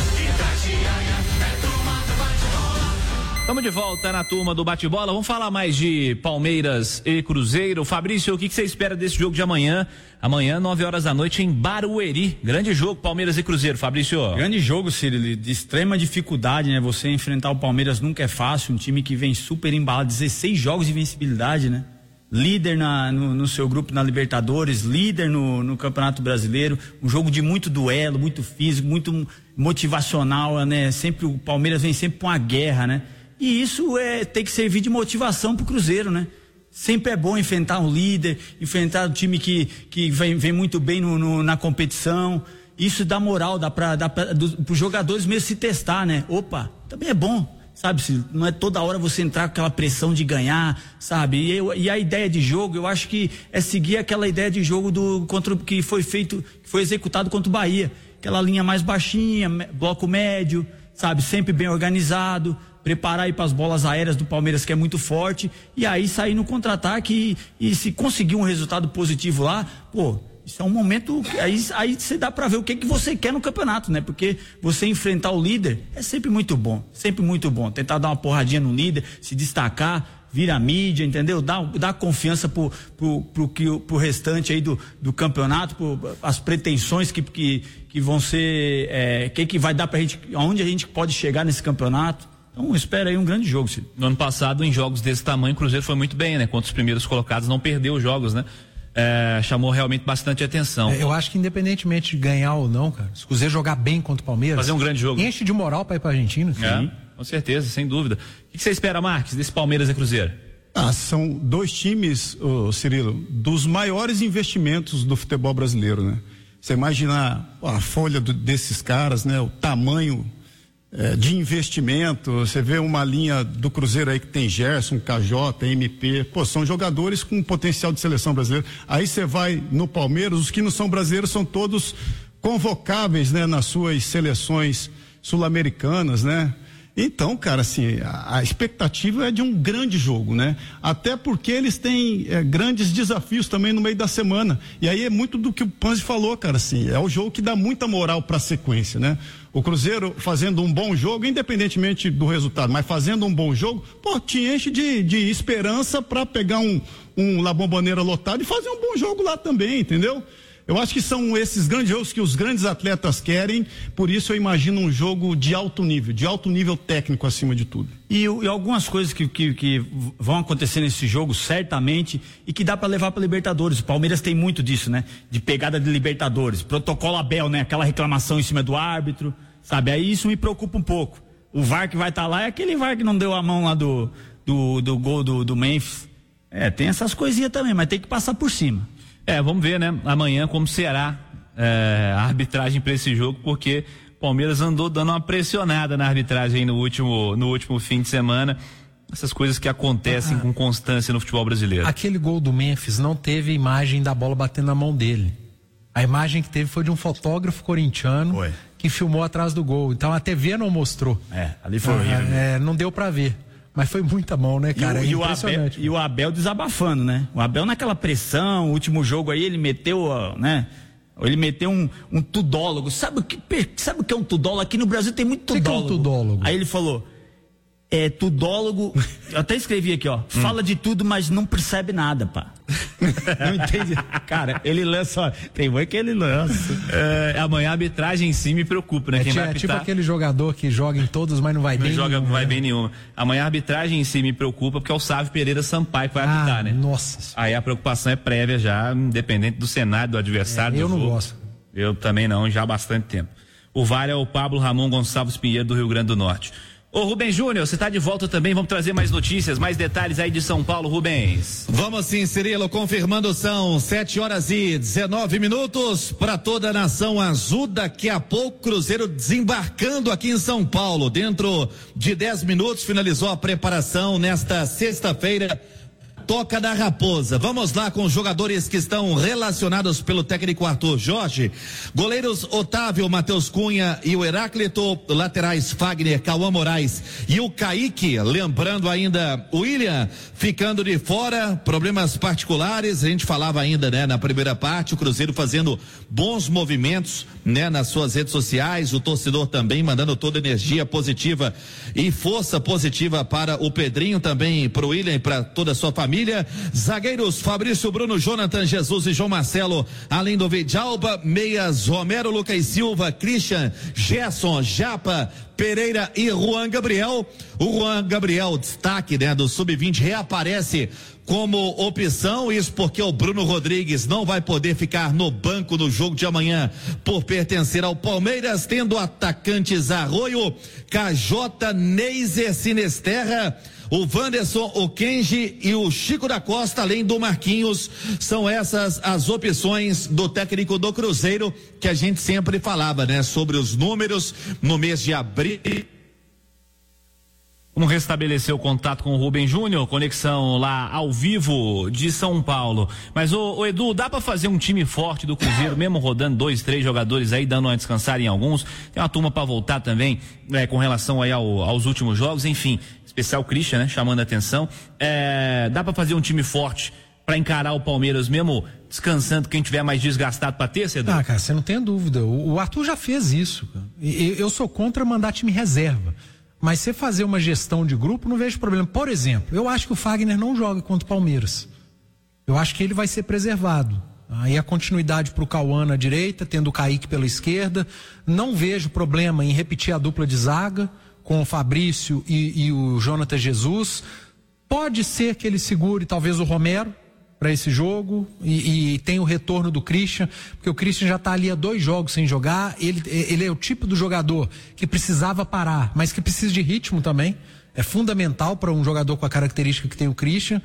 Estamos de volta na turma do bate-bola. Vamos falar mais de Palmeiras e Cruzeiro. Fabrício, o que, que você espera desse jogo de amanhã? Amanhã, nove horas da noite, em Barueri. Grande jogo, Palmeiras e Cruzeiro, Fabrício. Grande jogo, Ciro, de extrema dificuldade, né? Você enfrentar o Palmeiras nunca é fácil, um time que vem super embalado, dezesseis jogos de invencibilidade, né? Líder na, no, no seu grupo na Libertadores, líder no, no Campeonato Brasileiro, um jogo de muito duelo, muito físico, muito motivacional, né? Sempre o Palmeiras vem sempre com uma guerra, né? E isso é, tem que servir de motivação pro Cruzeiro, né? Sempre é bom enfrentar um líder, enfrentar um time que, que vem, vem muito bem no, no, na competição. Isso dá moral, dá para dá para os jogadores mesmo se testar, né? Opa, também é bom, sabe? Não é toda hora você entrar com aquela pressão de ganhar, sabe? E, eu, e a ideia de jogo, eu acho que é seguir aquela ideia de jogo do contra que foi feito, que foi executado contra o Bahia, aquela linha mais baixinha, bloco médio, sabe? Sempre bem organizado. Preparar aí para as bolas aéreas do Palmeiras, que é muito forte, e aí sair no contra-ataque e, e se conseguir um resultado positivo lá, pô, isso é um momento, aí, aí você dá para ver o que que você quer no campeonato, né? Porque você enfrentar o líder é sempre muito bom, sempre muito bom, tentar dar uma porradinha no líder, se destacar, vira mídia, entendeu? Dá, dá confiança pro, pro, pro, pro, pro restante aí do, do campeonato, pro, as pretensões que, que, que vão ser, é, que que vai dar pra gente, aonde a gente pode chegar nesse campeonato. Então espera aí um grande jogo, Ciro. No ano passado, em jogos desse tamanho, o Cruzeiro foi muito bem, né? Contra os primeiros colocados, não perdeu os jogos, né? É, chamou realmente bastante atenção. É, eu acho que independentemente de ganhar ou não, cara, se o Cruzeiro jogar bem contra o Palmeiras, fazer um grande jogo, enche de moral para ir pra Argentina. É, com certeza, sem dúvida. O que você espera, Marques, desse Palmeiras e Cruzeiro? Ah, são dois times, oh, Cirilo, dos maiores investimentos do futebol brasileiro, né? Você imaginar a folha do, desses caras, né? O tamanho É, de investimento, você vê uma linha do Cruzeiro aí que tem Gerson, K J, M P, pô, são jogadores com potencial de seleção brasileira. Aí você vai no Palmeiras, os que não são brasileiros são todos convocáveis, né, nas suas seleções sul-americanas, né? Então, cara, assim, a, a expectativa é de um grande jogo, né? Até porque eles têm é, grandes desafios também no meio da semana. E aí é muito do que o Panzi falou, cara, assim, é o jogo que dá muita moral pra sequência, né? O Cruzeiro fazendo um bom jogo, independentemente do resultado, mas fazendo um bom jogo, pô, te enche de, de esperança pra pegar um, um La Bombonera lotado e fazer um bom jogo lá também, entendeu? Eu acho que são esses grandes jogos que os grandes atletas querem, por isso eu imagino um jogo de alto nível, de alto nível técnico acima de tudo. E, e algumas coisas que, que, que vão acontecer nesse jogo, certamente, e que dá para levar para Libertadores. O Palmeiras tem muito disso, né? De pegada de Libertadores, protocolo Abel, né? Aquela reclamação em cima do árbitro, sabe? Aí isso me preocupa um pouco. O V A R que vai estar tá lá é aquele V A R que não deu a mão lá do, do, do gol do, do Memphis. É, tem essas coisinhas também, mas tem que passar por cima. É, vamos ver, né? Amanhã como será é, a arbitragem para esse jogo, porque o Palmeiras andou dando uma pressionada na arbitragem no último, no último fim de semana. Essas coisas que acontecem ah, com constância no futebol brasileiro. Aquele gol do Memphis não teve imagem da bola batendo na mão dele. A imagem que teve foi de um fotógrafo corintiano Oi. que filmou atrás do gol. Então a T V não mostrou. É, ali foi ah, horrível. É, não deu para ver. Mas foi muita mão, né, cara? E o, é impressionante. e o Abel, e o Abel desabafando, né? O Abel naquela pressão, o último jogo aí, ele meteu, né? Ele meteu um, um tudólogo. Sabe o que, sabe o que é um tudólogo? Aqui no Brasil tem muito tudólogo. Que é um tudólogo? Aí ele falou, é tudólogo, eu até escrevi aqui, ó. Fala hum. de tudo, mas não percebe nada, pá. Não entendi. Cara, ele lança, tem mãe que ele lança. É, amanhã a arbitragem em si me preocupa, né? É, Quem vai é tipo apitar, aquele jogador que joga em todos, mas não vai não bem joga, nenhuma, vai né? bem nenhuma. Amanhã a arbitragem em si me preocupa porque é o Sávio Pereira Sampaio que vai Ah, apitar, né? Nossa. Aí a preocupação é prévia já, independente do cenário, do adversário. É, eu do não jogo. gosto. Eu também não, já há bastante tempo. O V A R é o Pablo Ramon Gonçalves Pinheiro do Rio Grande do Norte. Ô Rubens Júnior, você está de volta também, vamos trazer mais notícias, mais detalhes aí de São Paulo, Rubens. Vamos sim, Cirilo, confirmando, são sete horas e dezenove minutos para toda a nação azul. Daqui a pouco, Cruzeiro desembarcando aqui em São Paulo. Dentro de dez minutos, finalizou a preparação nesta sexta-feira. Toca da Raposa. Vamos lá com os jogadores que estão relacionados pelo técnico Arthur Jorge. Goleiros Otávio, Matheus Cunha e o Heráclito. Laterais Fagner, Cauã Moraes e o Kaique. Lembrando ainda o William ficando de fora, problemas particulares. A gente falava ainda, né, na primeira parte, o Cruzeiro fazendo bons movimentos, né, nas suas redes sociais. O torcedor também mandando toda energia positiva e força positiva para o Pedrinho, também para o William e para toda a sua família. Zagueiros Fabrício, Bruno, Jonathan, Jesus e João Marcelo, além do Vidalba. Meias Romero, Lucas Silva, Christian, Gerson, Japa, Pereira e Juan Gabriel. O Juan Gabriel, destaque, né, do sub vinte, reaparece como opção, isso porque o Bruno Rodrigues não vai poder ficar no banco no jogo de amanhã por pertencer ao Palmeiras, tendo atacantes Arroio, K J, Neiser, Sinesterra, o Wanderson, o Kenji e o Chico da Costa, além do Marquinhos. São essas as opções do técnico do Cruzeiro, que a gente sempre falava, né, sobre os números no mês de abril. Vamos restabelecer o contato com o Rubem Júnior, conexão lá ao vivo de São Paulo. Mas o, o Edu, dá pra fazer um time forte do Cruzeiro, mesmo rodando dois, três jogadores aí, dando uma descansada em alguns. Tem uma turma pra voltar também, né, com relação aí ao, aos últimos jogos, enfim, especial Christian, né, chamando a atenção. É, dá pra fazer um time forte pra encarar o Palmeiras mesmo descansando quem tiver mais desgastado pra ter, Edu? Ah, cara, você não tem dúvida. O, o Arthur já fez isso. E, eu sou contra mandar time reserva. Mas você fazer uma gestão de grupo, não vejo problema. Por exemplo, eu acho que o Fagner não joga contra o Palmeiras. Eu acho que ele vai ser preservado. Aí a continuidade para o Cauã na direita, tendo o Kaique pela esquerda. Não vejo problema em repetir a dupla de zaga com o Fabrício e, e o Jonathan Jesus. Pode ser que ele segure talvez o Romero para esse jogo e, e tem o retorno do Christian, porque o Christian já está ali há dois jogos sem jogar. Ele, ele é o tipo do jogador que precisava parar, mas que precisa de ritmo também. É fundamental para um jogador com a característica que tem o Christian.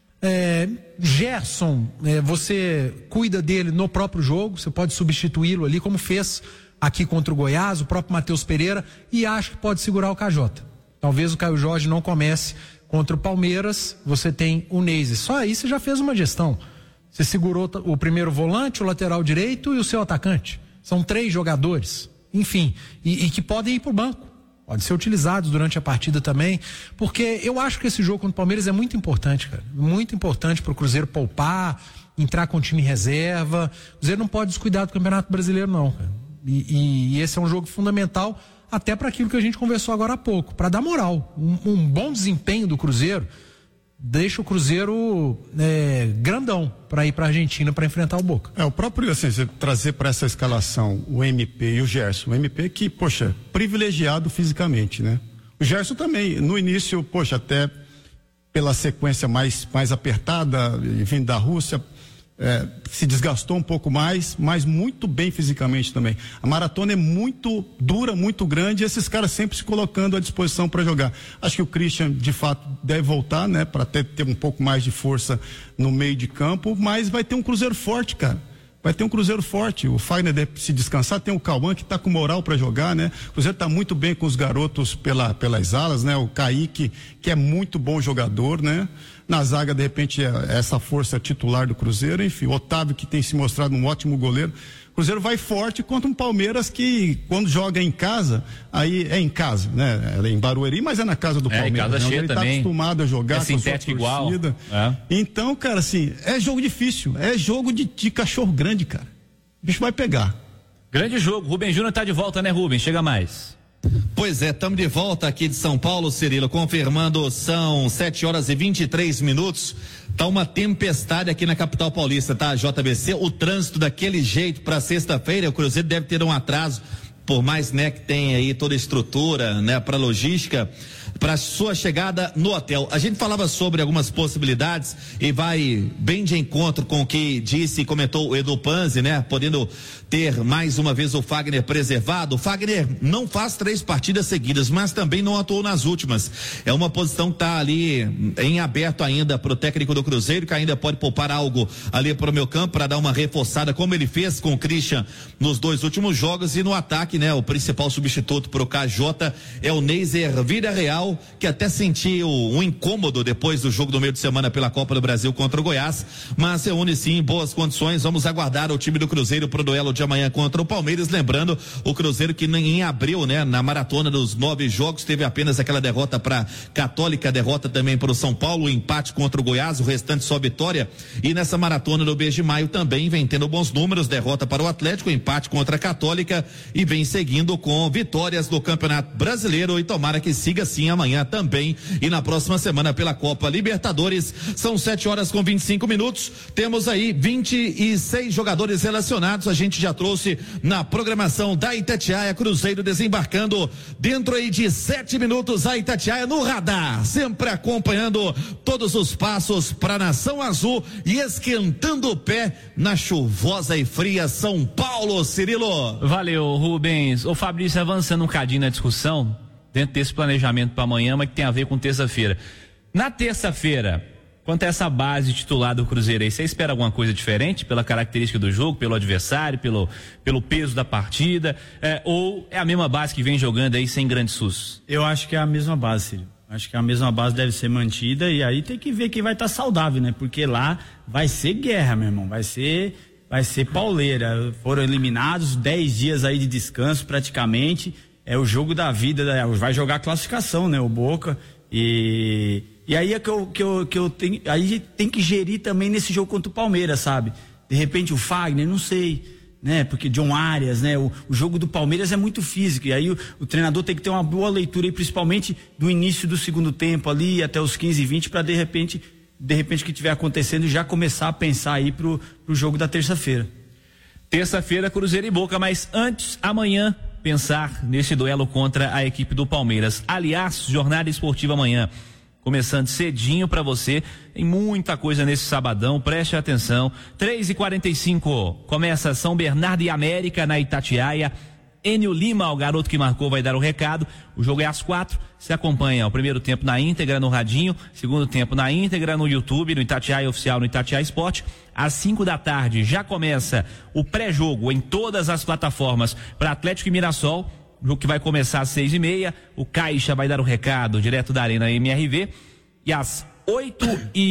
É, Gerson, é, você cuida dele no próprio jogo, você pode substituí-lo ali, como fez aqui contra o Goiás, o próprio Matheus Pereira, e acho que pode segurar o K J. Talvez o Caio Jorge não comece contra o Palmeiras. Você tem o Neise. Só aí você já fez uma gestão. Você segurou o primeiro volante, o lateral direito e o seu atacante. São três jogadores, enfim, e, e que podem ir para o banco. Podem ser utilizados durante a partida também, porque eu acho que esse jogo contra o Palmeiras é muito importante, cara. Muito importante para o Cruzeiro poupar, entrar com o time reserva. O Cruzeiro não pode descuidar do Campeonato Brasileiro, não, cara. E, e, e esse é um jogo fundamental, até para aquilo que a gente conversou agora há pouco, para dar moral. Um, um bom desempenho do Cruzeiro deixa o Cruzeiro é, grandão para ir para a Argentina para enfrentar o Boca. É, o próprio, assim, você trazer para essa escalação o M P e o Gerson. O M P que, poxa, privilegiado fisicamente, né? O Gerson também, no início, poxa, até pela sequência mais, mais apertada, vindo da Rússia, É, se desgastou um pouco mais, mas muito bem fisicamente também. A maratona é muito dura, muito grande, e esses caras sempre se colocando à disposição para jogar. Acho que o Christian, de fato, deve voltar, né, para até ter um pouco mais de força no meio de campo, mas vai ter um Cruzeiro forte, cara. Vai ter um Cruzeiro forte. O Fagner deve se descansar, tem o Cauã que está com moral para jogar, né? O Cruzeiro está muito bem com os garotos pela, pelas alas, né? O Kaique, que é muito bom jogador, né? Na zaga, de repente, é essa força titular do Cruzeiro, enfim, o Otávio, que tem se mostrado um ótimo goleiro. O Cruzeiro vai forte contra um Palmeiras que, quando joga em casa, aí é em casa, né? É em Barueri, mas é na casa do é, Palmeiras. Em casa né? cheia Ele também. tá acostumado a jogar é com a sua sintético igual. É. Então, cara, assim, é jogo difícil, é jogo de, de cachorro grande, cara. O bicho vai pegar. Grande jogo. Rubem Júnior tá de volta, né, Rubem? Chega mais. Pois é, estamos de volta aqui de São Paulo, Cirilo, confirmando, são sete horas e vinte e três minutos. Tá uma tempestade aqui na capital paulista, tá? J B C, o trânsito daquele jeito para sexta-feira, o Cruzeiro deve ter um atraso, por mais, né, que tem aí toda a estrutura, né, para logística, para sua chegada no hotel. A gente falava sobre algumas possibilidades e vai bem de encontro com o que disse e comentou o Edu Panzi, né? Podendo ter mais uma vez o Fagner preservado. O Fagner não faz três partidas seguidas, mas também não atuou nas últimas. É uma posição que tá ali em aberto ainda pro técnico do Cruzeiro, que ainda pode poupar algo ali pro meu campo para dar uma reforçada, como ele fez com o Christian nos dois últimos jogos. E no ataque, né? O principal substituto pro K J é o Neiser Vida Real, que até sentiu um incômodo depois do jogo do meio de semana pela Copa do Brasil contra o Goiás, mas reúne sim em boas condições. Vamos aguardar o time do Cruzeiro pro duelo de amanhã contra o Palmeiras, lembrando o Cruzeiro que em abril, né, na maratona dos nove jogos, teve apenas aquela derrota para Católica, derrota também para o São Paulo, o empate contra o Goiás, o restante só vitória, e nessa maratona do mês de maio também vem tendo bons números, derrota para o Atlético, empate contra a Católica e vem seguindo com vitórias no Campeonato Brasileiro, e tomara que siga assim amanhã também e na próxima semana pela Copa Libertadores. São sete horas com vinte e cinco minutos, temos aí vinte e seis jogadores relacionados. A gente já trouxe na programação da Itatiaia, Cruzeiro desembarcando dentro aí de sete minutos, a Itatiaia no radar, sempre acompanhando todos os passos para a Nação Azul e esquentando o pé na chuvosa e fria São Paulo, Cirilo. Valeu, Rubens. O Fabrício, avançando um cadinho na discussão dentro desse planejamento para amanhã, mas que tem a ver com terça-feira. Na terça-feira, quanto a essa base titular do Cruzeiro aí, você espera alguma coisa diferente pela característica do jogo, pelo adversário, pelo, pelo peso da partida, é, ou é a mesma base que vem jogando aí sem grandes sustos? Eu acho que é a mesma base, Círio. Acho que a mesma base deve ser mantida, e aí tem que ver quem vai estar tá saudável, né? Porque lá vai ser guerra, meu irmão, vai ser, vai ser pauleira. Foram eliminados, dez dias aí de descanso praticamente. É o jogo da vida, vai jogar a classificação, né? O Boca. E, e aí é que eu, que eu, que eu tenho. Aí tem que gerir também nesse jogo contra o Palmeiras, sabe? De repente o Fagner, não sei, né? Porque John Arias, né? O, o jogo do Palmeiras é muito físico. E aí o, o treinador tem que ter uma boa leitura, e principalmente do início do segundo tempo ali até os quinze, vinte, para de repente, de repente o que estiver acontecendo já começar a pensar aí pro, pro jogo da terça-feira. Terça-feira, Cruzeiro e Boca, mas antes, amanhã, pensar nesse duelo contra a equipe do Palmeiras. Aliás, jornada esportiva amanhã, começando cedinho para você, tem muita coisa nesse sabadão, preste atenção. Três e quarenta e cinco, começa São Bernardo e América na Itatiaia. Enio Lima, o garoto que marcou, vai dar o recado. O jogo é às quatro. Se acompanha o primeiro tempo na íntegra no radinho, segundo tempo na íntegra no YouTube, no Itatiaia Oficial, no Itatiaia Esporte. Às cinco da tarde já começa o pré-jogo em todas as plataformas para Atlético e Mirassol. O jogo que vai começar às seis e meia. O Caixa vai dar o recado direto da Arena M R V. E às oito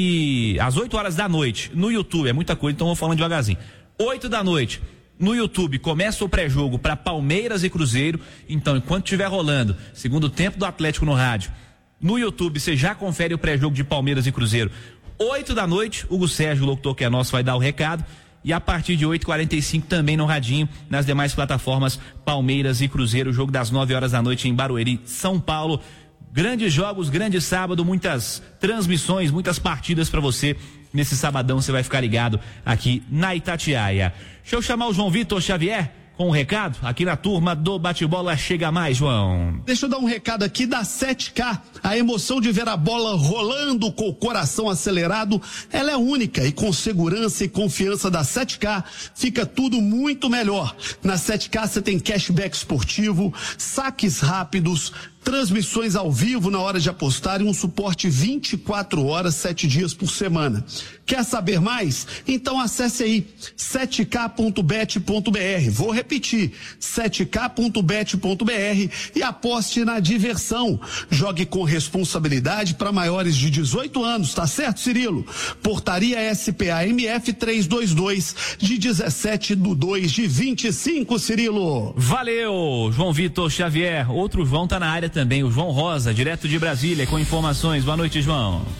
e às oito horas da noite no YouTube, é muita coisa, então vou falando devagarzinho. Oito da noite. No YouTube começa o pré-jogo para Palmeiras e Cruzeiro. Então, enquanto estiver rolando segundo tempo do Atlético no rádio, no YouTube você já confere o pré-jogo de Palmeiras e Cruzeiro. Oito da noite, Hugo Sérgio, o locutor que é nosso, vai dar o recado. E a partir de oito e quarenta e cinco também no radinho, nas demais plataformas, Palmeiras e Cruzeiro, jogo das nove horas da noite em Barueri, São Paulo. Grandes jogos, grande sábado, muitas transmissões, muitas partidas para você. Nesse sabadão você vai ficar ligado aqui na Itatiaia. Deixa eu chamar o João Vitor Xavier com um recado aqui na turma do Bate-Bola. Chega mais, João. Deixa eu dar um recado aqui da sete K. A emoção de ver a bola rolando com o coração acelerado, ela é única, e com segurança e confiança da sete K fica tudo muito melhor. Na sete K você tem cashback esportivo, saques rápidos, transmissões ao vivo na hora de apostar e um suporte vinte e quatro horas, sete dias por semana. Quer saber mais? Então acesse aí sete k ponto bet ponto b r. Vou repetir, sete k ponto bet ponto b r e aposte na diversão. Jogue com responsabilidade para maiores de dezoito anos, tá certo, Cirilo? Portaria S P A M F trezentos e vinte e dois de dezessete de dois de vinte e cinco, Cirilo. Valeu, João Vitor Xavier. Outro João tá na área também, o João Rosa, direto de Brasília, com informações. Boa noite, João.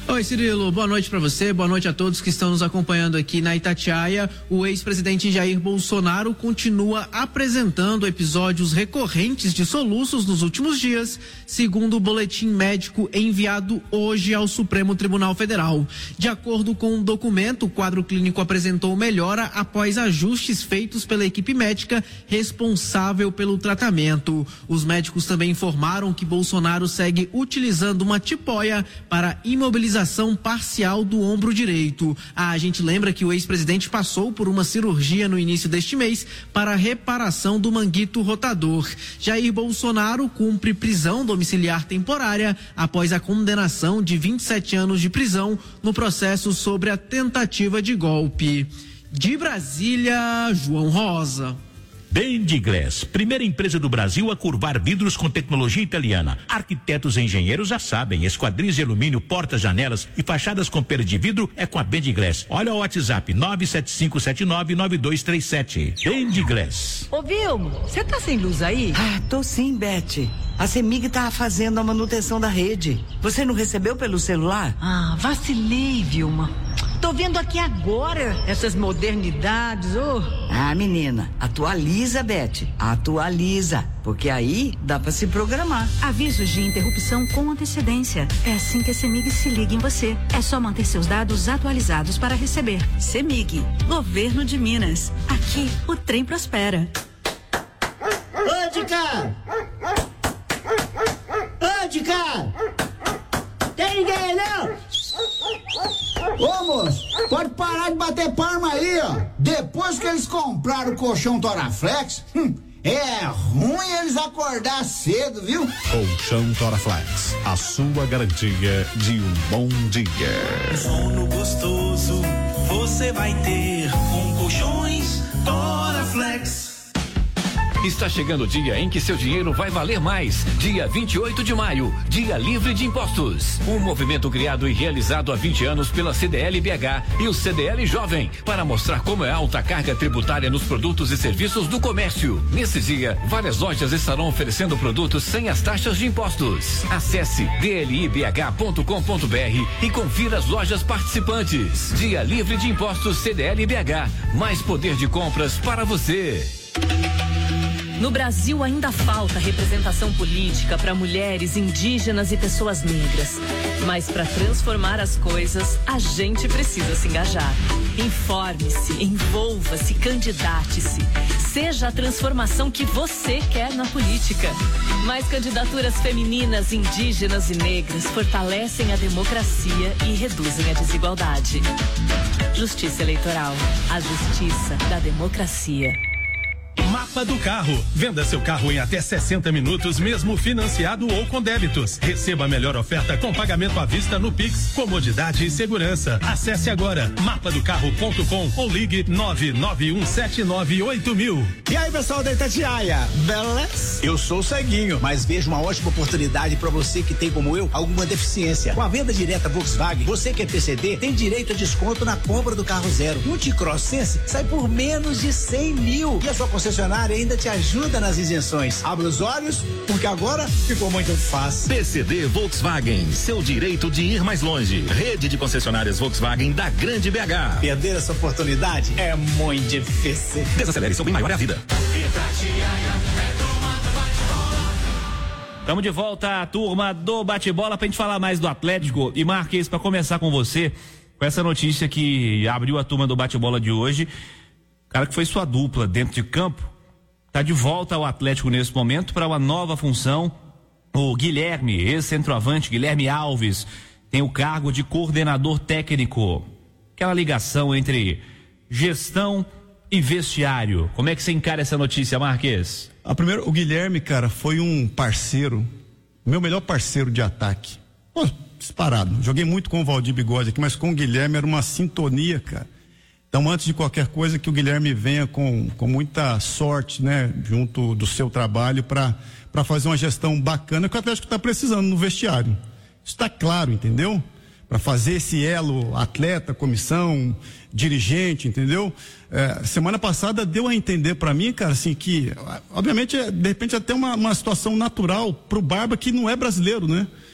Oi, Cirilo, boa noite para você, boa noite a todos que estão nos acompanhando aqui na Itatiaia. O ex-presidente Jair Bolsonaro continua apresentando episódios recorrentes de soluços nos últimos dias, segundo o boletim médico enviado hoje ao Supremo Tribunal Federal. De acordo com um documento, o quadro clínico apresentou melhora após ajustes feitos pela equipe médica responsável pelo tratamento. Os médicos também informaram que Bolsonaro segue utilizando uma tipóia para imobilização parcial do ombro direito. A gente lembra que o ex-presidente passou por uma cirurgia no início deste mês para reparação do manguito rotador. Jair Bolsonaro cumpre prisão domiciliar temporária após a condenação de vinte e sete anos de prisão no processo sobre a tentativa de golpe. De Brasília, João Rosa. Dendiglass, primeira empresa do Brasil a curvar vidros com tecnologia italiana. Arquitetos e engenheiros já sabem, esquadrias de alumínio, portas, janelas e fachadas com pele de vidro é com a Dendiglass. Olha o WhatsApp nove sete cinco sete nove nove dois três sete. Dendiglass. Ô Vilmo, você tá sem luz aí? Ah, tô sim, Beth. A CEMIG tá fazendo a manutenção da rede. Você não recebeu pelo celular? Ah, vacilei, Vilma. Tô vendo aqui agora essas modernidades, ô. Oh. Ah, menina, atualiza, Beth. Atualiza, porque aí dá pra se programar. Avisos de interrupção com antecedência. É assim que a CEMIG se liga em você. É só manter seus dados atualizados para receber. CEMIG, Governo de Minas. Aqui, o trem prospera. Ô, de cá! Ô, de cá! Tem ninguém aí, não? Ô, moço, pode parar de bater palma aí, ó. Depois que eles compraram o colchão Toraflex, hum, é ruim eles acordar cedo, viu? Colchão Toraflex, a sua garantia de um bom dia. Sono gostoso você vai ter com colchões Toraflex. Está chegando o dia em que seu dinheiro vai valer mais. Dia vinte e oito de maio, Dia Livre de Impostos. Um movimento criado e realizado há vinte anos pela C D L B H e o C D L Jovem para mostrar como é alta a carga tributária nos produtos e serviços do comércio. Nesse dia, várias lojas estarão oferecendo produtos sem as taxas de impostos. Acesse d l i b h ponto com ponto b r e confira as lojas participantes. Dia Livre de Impostos C D L B H. Mais poder de compras para você. No Brasil ainda falta representação política para mulheres, indígenas e pessoas negras. Mas para transformar as coisas, a gente precisa se engajar. Informe-se, envolva-se, candidate-se. Seja a transformação que você quer na política. Mais candidaturas femininas, indígenas e negras fortalecem a democracia e reduzem a desigualdade. Justiça Eleitoral, a justiça da democracia. Mapa do Carro. Venda seu carro em até sessenta minutos, mesmo financiado ou com débitos. Receba a melhor oferta com pagamento à vista no Pix, comodidade e segurança. Acesse agora mapa do carro ponto com ou ligue nove nove um sete nove oito mil. E aí, pessoal da Itatiaia, beleza? Eu sou ceguinho, mas vejo uma ótima oportunidade para você que tem, como eu, alguma deficiência. Com a venda direta Volkswagen, você que é P C D tem direito a desconto na compra do carro zero. O T-Cross Sense sai por menos de cem mil. E a sua concessionária ainda te ajuda nas isenções. Abre os olhos, porque agora ficou muito fácil. P C D Volkswagen, seu direito de ir mais longe. Rede de concessionárias Volkswagen da Grande B H. Perder essa oportunidade é muito difícil. Desacelere, seu bem maior é a vida. Estamos de volta, a turma do bate-bola, pra gente falar mais do Atlético. E Marques, para começar com você, com essa notícia que abriu a turma do bate-bola de hoje. O cara que foi sua dupla dentro de campo está de volta ao Atlético nesse momento para uma nova função. O Guilherme, ex-centroavante, Guilherme Alves, tem o cargo de coordenador técnico. Aquela ligação entre gestão e vestiário. Como é que você encara essa notícia, Marques? A primeiro, o Guilherme, cara, foi um parceiro, meu melhor parceiro de ataque. Pô, disparado. Joguei muito com o Valdir Bigode aqui, mas com o Guilherme era uma sintonia, cara. Então, antes de qualquer coisa, que o Guilherme venha com, com muita sorte, né, junto do seu trabalho para para fazer uma gestão bacana que o Atlético está precisando no vestiário. Isso está claro, entendeu? Para fazer esse elo atleta, comissão, dirigente, entendeu? É, semana passada deu a entender para mim, cara, assim, que obviamente, de repente, até uma, uma situação natural pro Barba que não é brasileiro, né?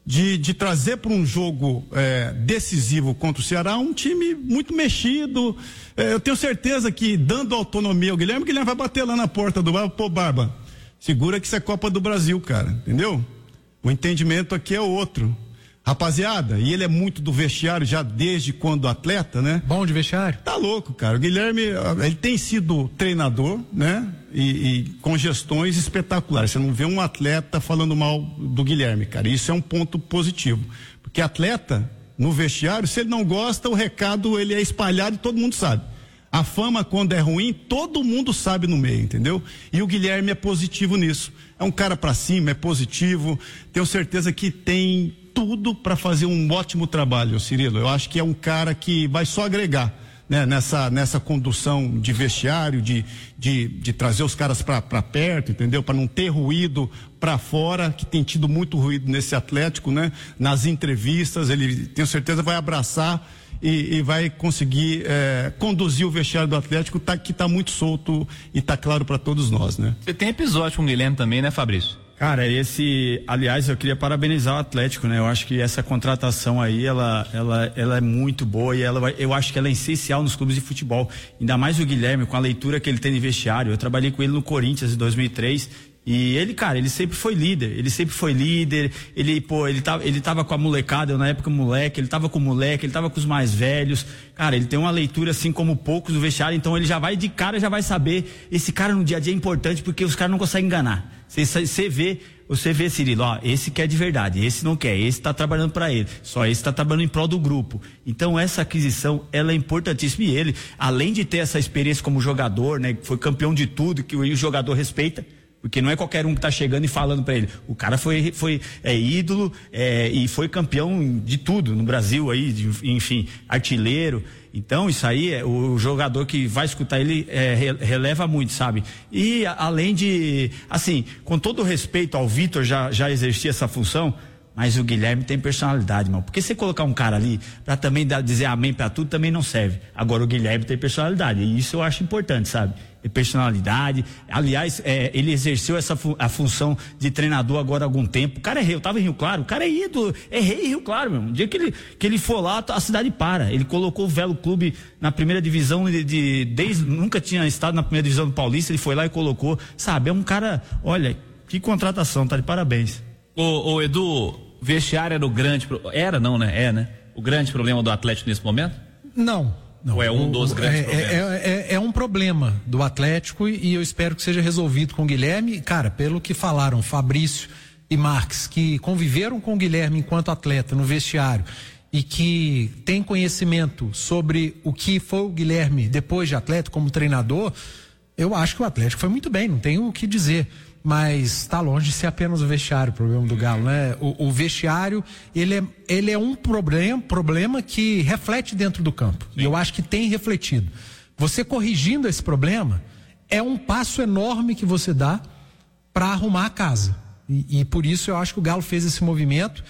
de, de trazer para um jogo é, decisivo contra o Ceará um time muito mexido. É, eu tenho certeza que, dando autonomia ao Guilherme, o Guilherme vai bater lá na porta do Barba. Pô, Barba, segura que isso é Copa do Brasil, cara, entendeu? O entendimento aqui é outro. Rapaziada, e ele é muito do vestiário já desde quando atleta, né? Bom de vestiário? Tá louco, cara. O Guilherme, ele tem sido treinador, né? E, e com gestões espetaculares. Você não vê um atleta falando mal do Guilherme, cara. Isso é um ponto positivo. Porque atleta, no vestiário, se ele não gosta, o recado ele é espalhado e todo mundo sabe. A fama, quando é ruim, todo mundo sabe no meio, entendeu? E o Guilherme é positivo nisso. É um cara pra cima, é positivo. Tenho certeza que tem tudo para fazer um ótimo trabalho, Cirilo. Eu acho que é um cara que vai só agregar, né, nessa, nessa condução de vestiário, de, de, de trazer os caras para perto, entendeu? Para não ter ruído para fora, que tem tido muito ruído nesse Atlético, né? Nas entrevistas, ele, tenho certeza, vai abraçar e, e vai conseguir é, conduzir o vestiário do Atlético, tá, que está muito solto e está claro para todos nós, né? Você tem episódio com o Guilherme também, né, Fabrício? Cara, esse, aliás, eu queria parabenizar o Atlético, né? Eu acho que essa contratação aí, ela, ela, ela é muito boa e ela vai, eu acho que ela é essencial nos clubes de futebol. Ainda mais o Guilherme, com a leitura que ele tem de vestiário. Eu trabalhei com ele no Corinthians em dois mil e três e ele, cara, ele sempre foi líder, ele sempre foi líder, ele, pô, ele tava, ele tava com a molecada, eu na época moleque, ele tava com o moleque, ele tava com os mais velhos. Cara, ele tem uma leitura assim como poucos do vestiário, então ele já vai de cara, já vai saber, esse cara no dia a dia é importante porque os caras não conseguem enganar. Você vê, você vê, Cirilo, ó, esse quer de verdade, esse não quer, esse tá trabalhando para ele, só esse tá trabalhando em prol do grupo. Então essa aquisição, ela é importantíssima e ele, além de ter essa experiência como jogador, né, foi campeão de tudo, que o jogador respeita, porque não é qualquer um que tá chegando e falando para ele. O cara foi, foi é, ídolo é, e foi campeão de tudo no Brasil aí, de, enfim, artilheiro. Então isso aí, é, o jogador que vai escutar ele é, releva muito, sabe? E a, além de, assim, com todo o respeito ao Vitor, já, já exercia essa função, mas o Guilherme tem personalidade, mano. Porque você colocar um cara ali pra também dar, dizer amém pra tudo também não serve. Agora o Guilherme tem personalidade e isso eu acho importante, sabe? É personalidade. Aliás, é, ele exerceu essa fu a função de treinador agora há algum tempo. O cara é rei, eu tava em Rio Claro, o cara é ídolo, é rei em Rio Claro, meu. Um dia que ele, que ele for lá, a cidade para. Ele colocou o Velo Clube na primeira divisão de, de desde, nunca tinha estado na primeira divisão do Paulista, ele foi lá e colocou, sabe? É um cara, olha, que contratação, tá de parabéns. Ô, ô Edu, vestiário era o grande, era não, né? É, né? O grande problema do Atlético nesse momento? Não. Não, Ou é um dos o, grandes é, problemas? É, é, é um problema do Atlético e, e eu espero que seja resolvido com o Guilherme. Cara, pelo que falaram Fabrício e Marques, que conviveram com o Guilherme enquanto atleta no vestiário e que tem conhecimento sobre o que foi o Guilherme depois de atleta como treinador, eu acho que o Atlético foi muito bem, não tenho o que dizer. Mas está longe de ser apenas o vestiário, o problema do Galo, né? O, o vestiário, ele é, ele é um problema, problema que reflete dentro do campo. Sim. E eu acho que tem refletido. Você corrigindo esse problema, é um passo enorme que você dá para arrumar a casa. E, e por isso eu acho que o Galo fez esse movimento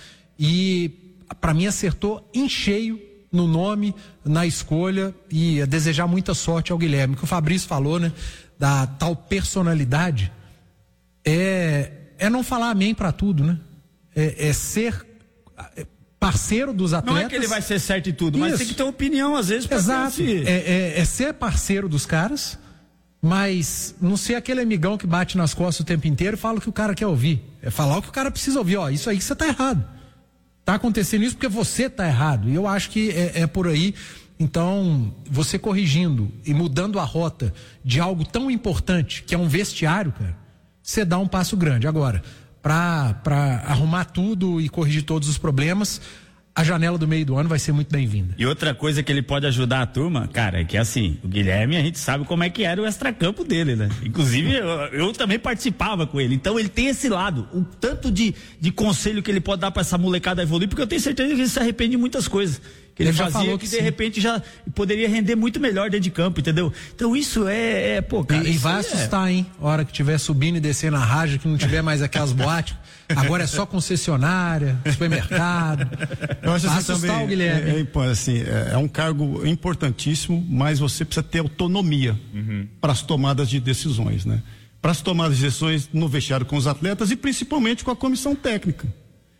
e, para mim, acertou em cheio no nome, na escolha e a desejar muita sorte ao Guilherme. Que o Fabrício falou, né? Da tal personalidade. É, é não falar amém para tudo, né? É, é ser parceiro dos atletas. Não é que ele vai ser certo em tudo, mas Isso. tem que ter opinião às vezes. Exato. É, é, é ser parceiro dos caras, mas não ser aquele amigão que bate nas costas o tempo inteiro e fala o que o cara quer ouvir. É falar o que o cara precisa ouvir. Ó, isso aí que você tá errado. Tá acontecendo isso porque você tá errado. E eu acho que é, é por aí. Então, você corrigindo e mudando a rota de algo tão importante, que é um vestiário, cara, você dá um passo grande. Agora, para arrumar tudo e corrigir todos os problemas, a janela do meio do ano vai ser muito bem-vinda. E outra coisa que ele pode ajudar a turma, cara, é que assim, o Guilherme, a gente sabe como é que era o extracampo dele, né? Inclusive, eu, eu também participava com ele. Então, ele tem esse lado, o tanto de, de conselho que ele pode dar para essa molecada evoluir, porque eu tenho certeza que ele se arrepende de muitas coisas. Que ele, ele fazia, já falou que, que de sim. repente já poderia render muito melhor dentro de campo, entendeu? Então isso é, é pô, cara. E, e vai assustar, é... hein? A hora que tiver subindo e descendo a raja, que não tiver mais aquelas boates, agora é só concessionária, supermercado. Eu acho vai assim assustar também, o Guilherme. É, é, assim, é, é um cargo importantíssimo, mas você precisa ter autonomia uhum. para as tomadas de decisões, né? Para as tomadas de decisões no vestiário com os atletas e principalmente com a comissão técnica.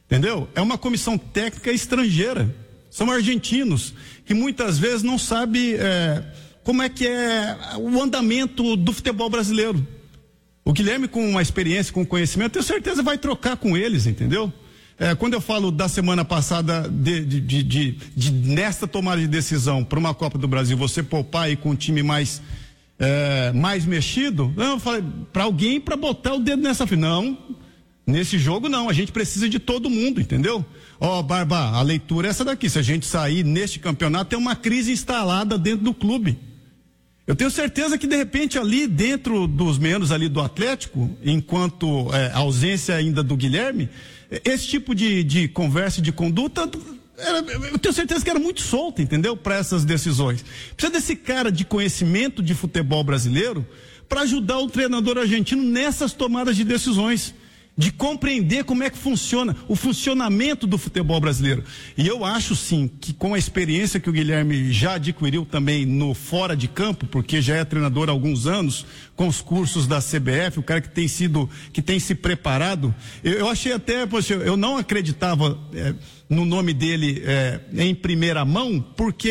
Entendeu? É uma comissão técnica estrangeira. São argentinos que muitas vezes não sabem é, como é que é o andamento do futebol brasileiro. O Guilherme, com uma experiência, com conhecimento, tenho certeza vai trocar com eles, entendeu? É, quando eu falo da semana passada de, de, de, de, de nesta tomada de decisão para uma Copa do Brasil, você poupar aí com um time mais é, mais mexido, não, eu falei para alguém para botar o dedo nessa final. Não, nesse jogo não, a gente precisa de todo mundo, entendeu? Ó, oh, Barba, a leitura é essa daqui, se a gente sair neste campeonato tem uma crise instalada dentro do clube. Eu tenho certeza que de repente ali dentro dos membros ali do Atlético, enquanto é, ausência ainda do Guilherme, esse tipo de, de conversa e de conduta, era, eu tenho certeza que era muito solta, entendeu? Para essas decisões. Precisa desse cara de conhecimento de futebol brasileiro para ajudar o treinador argentino nessas tomadas de decisões, de compreender como é que funciona o funcionamento do futebol brasileiro. E eu acho sim que com a experiência que o Guilherme já adquiriu também no fora de campo, porque já é treinador há alguns anos, com os cursos da C B F, o cara que tem sido, que tem se preparado, eu, eu achei até, poxa, eu não acreditava é, no nome dele é, em primeira mão, porque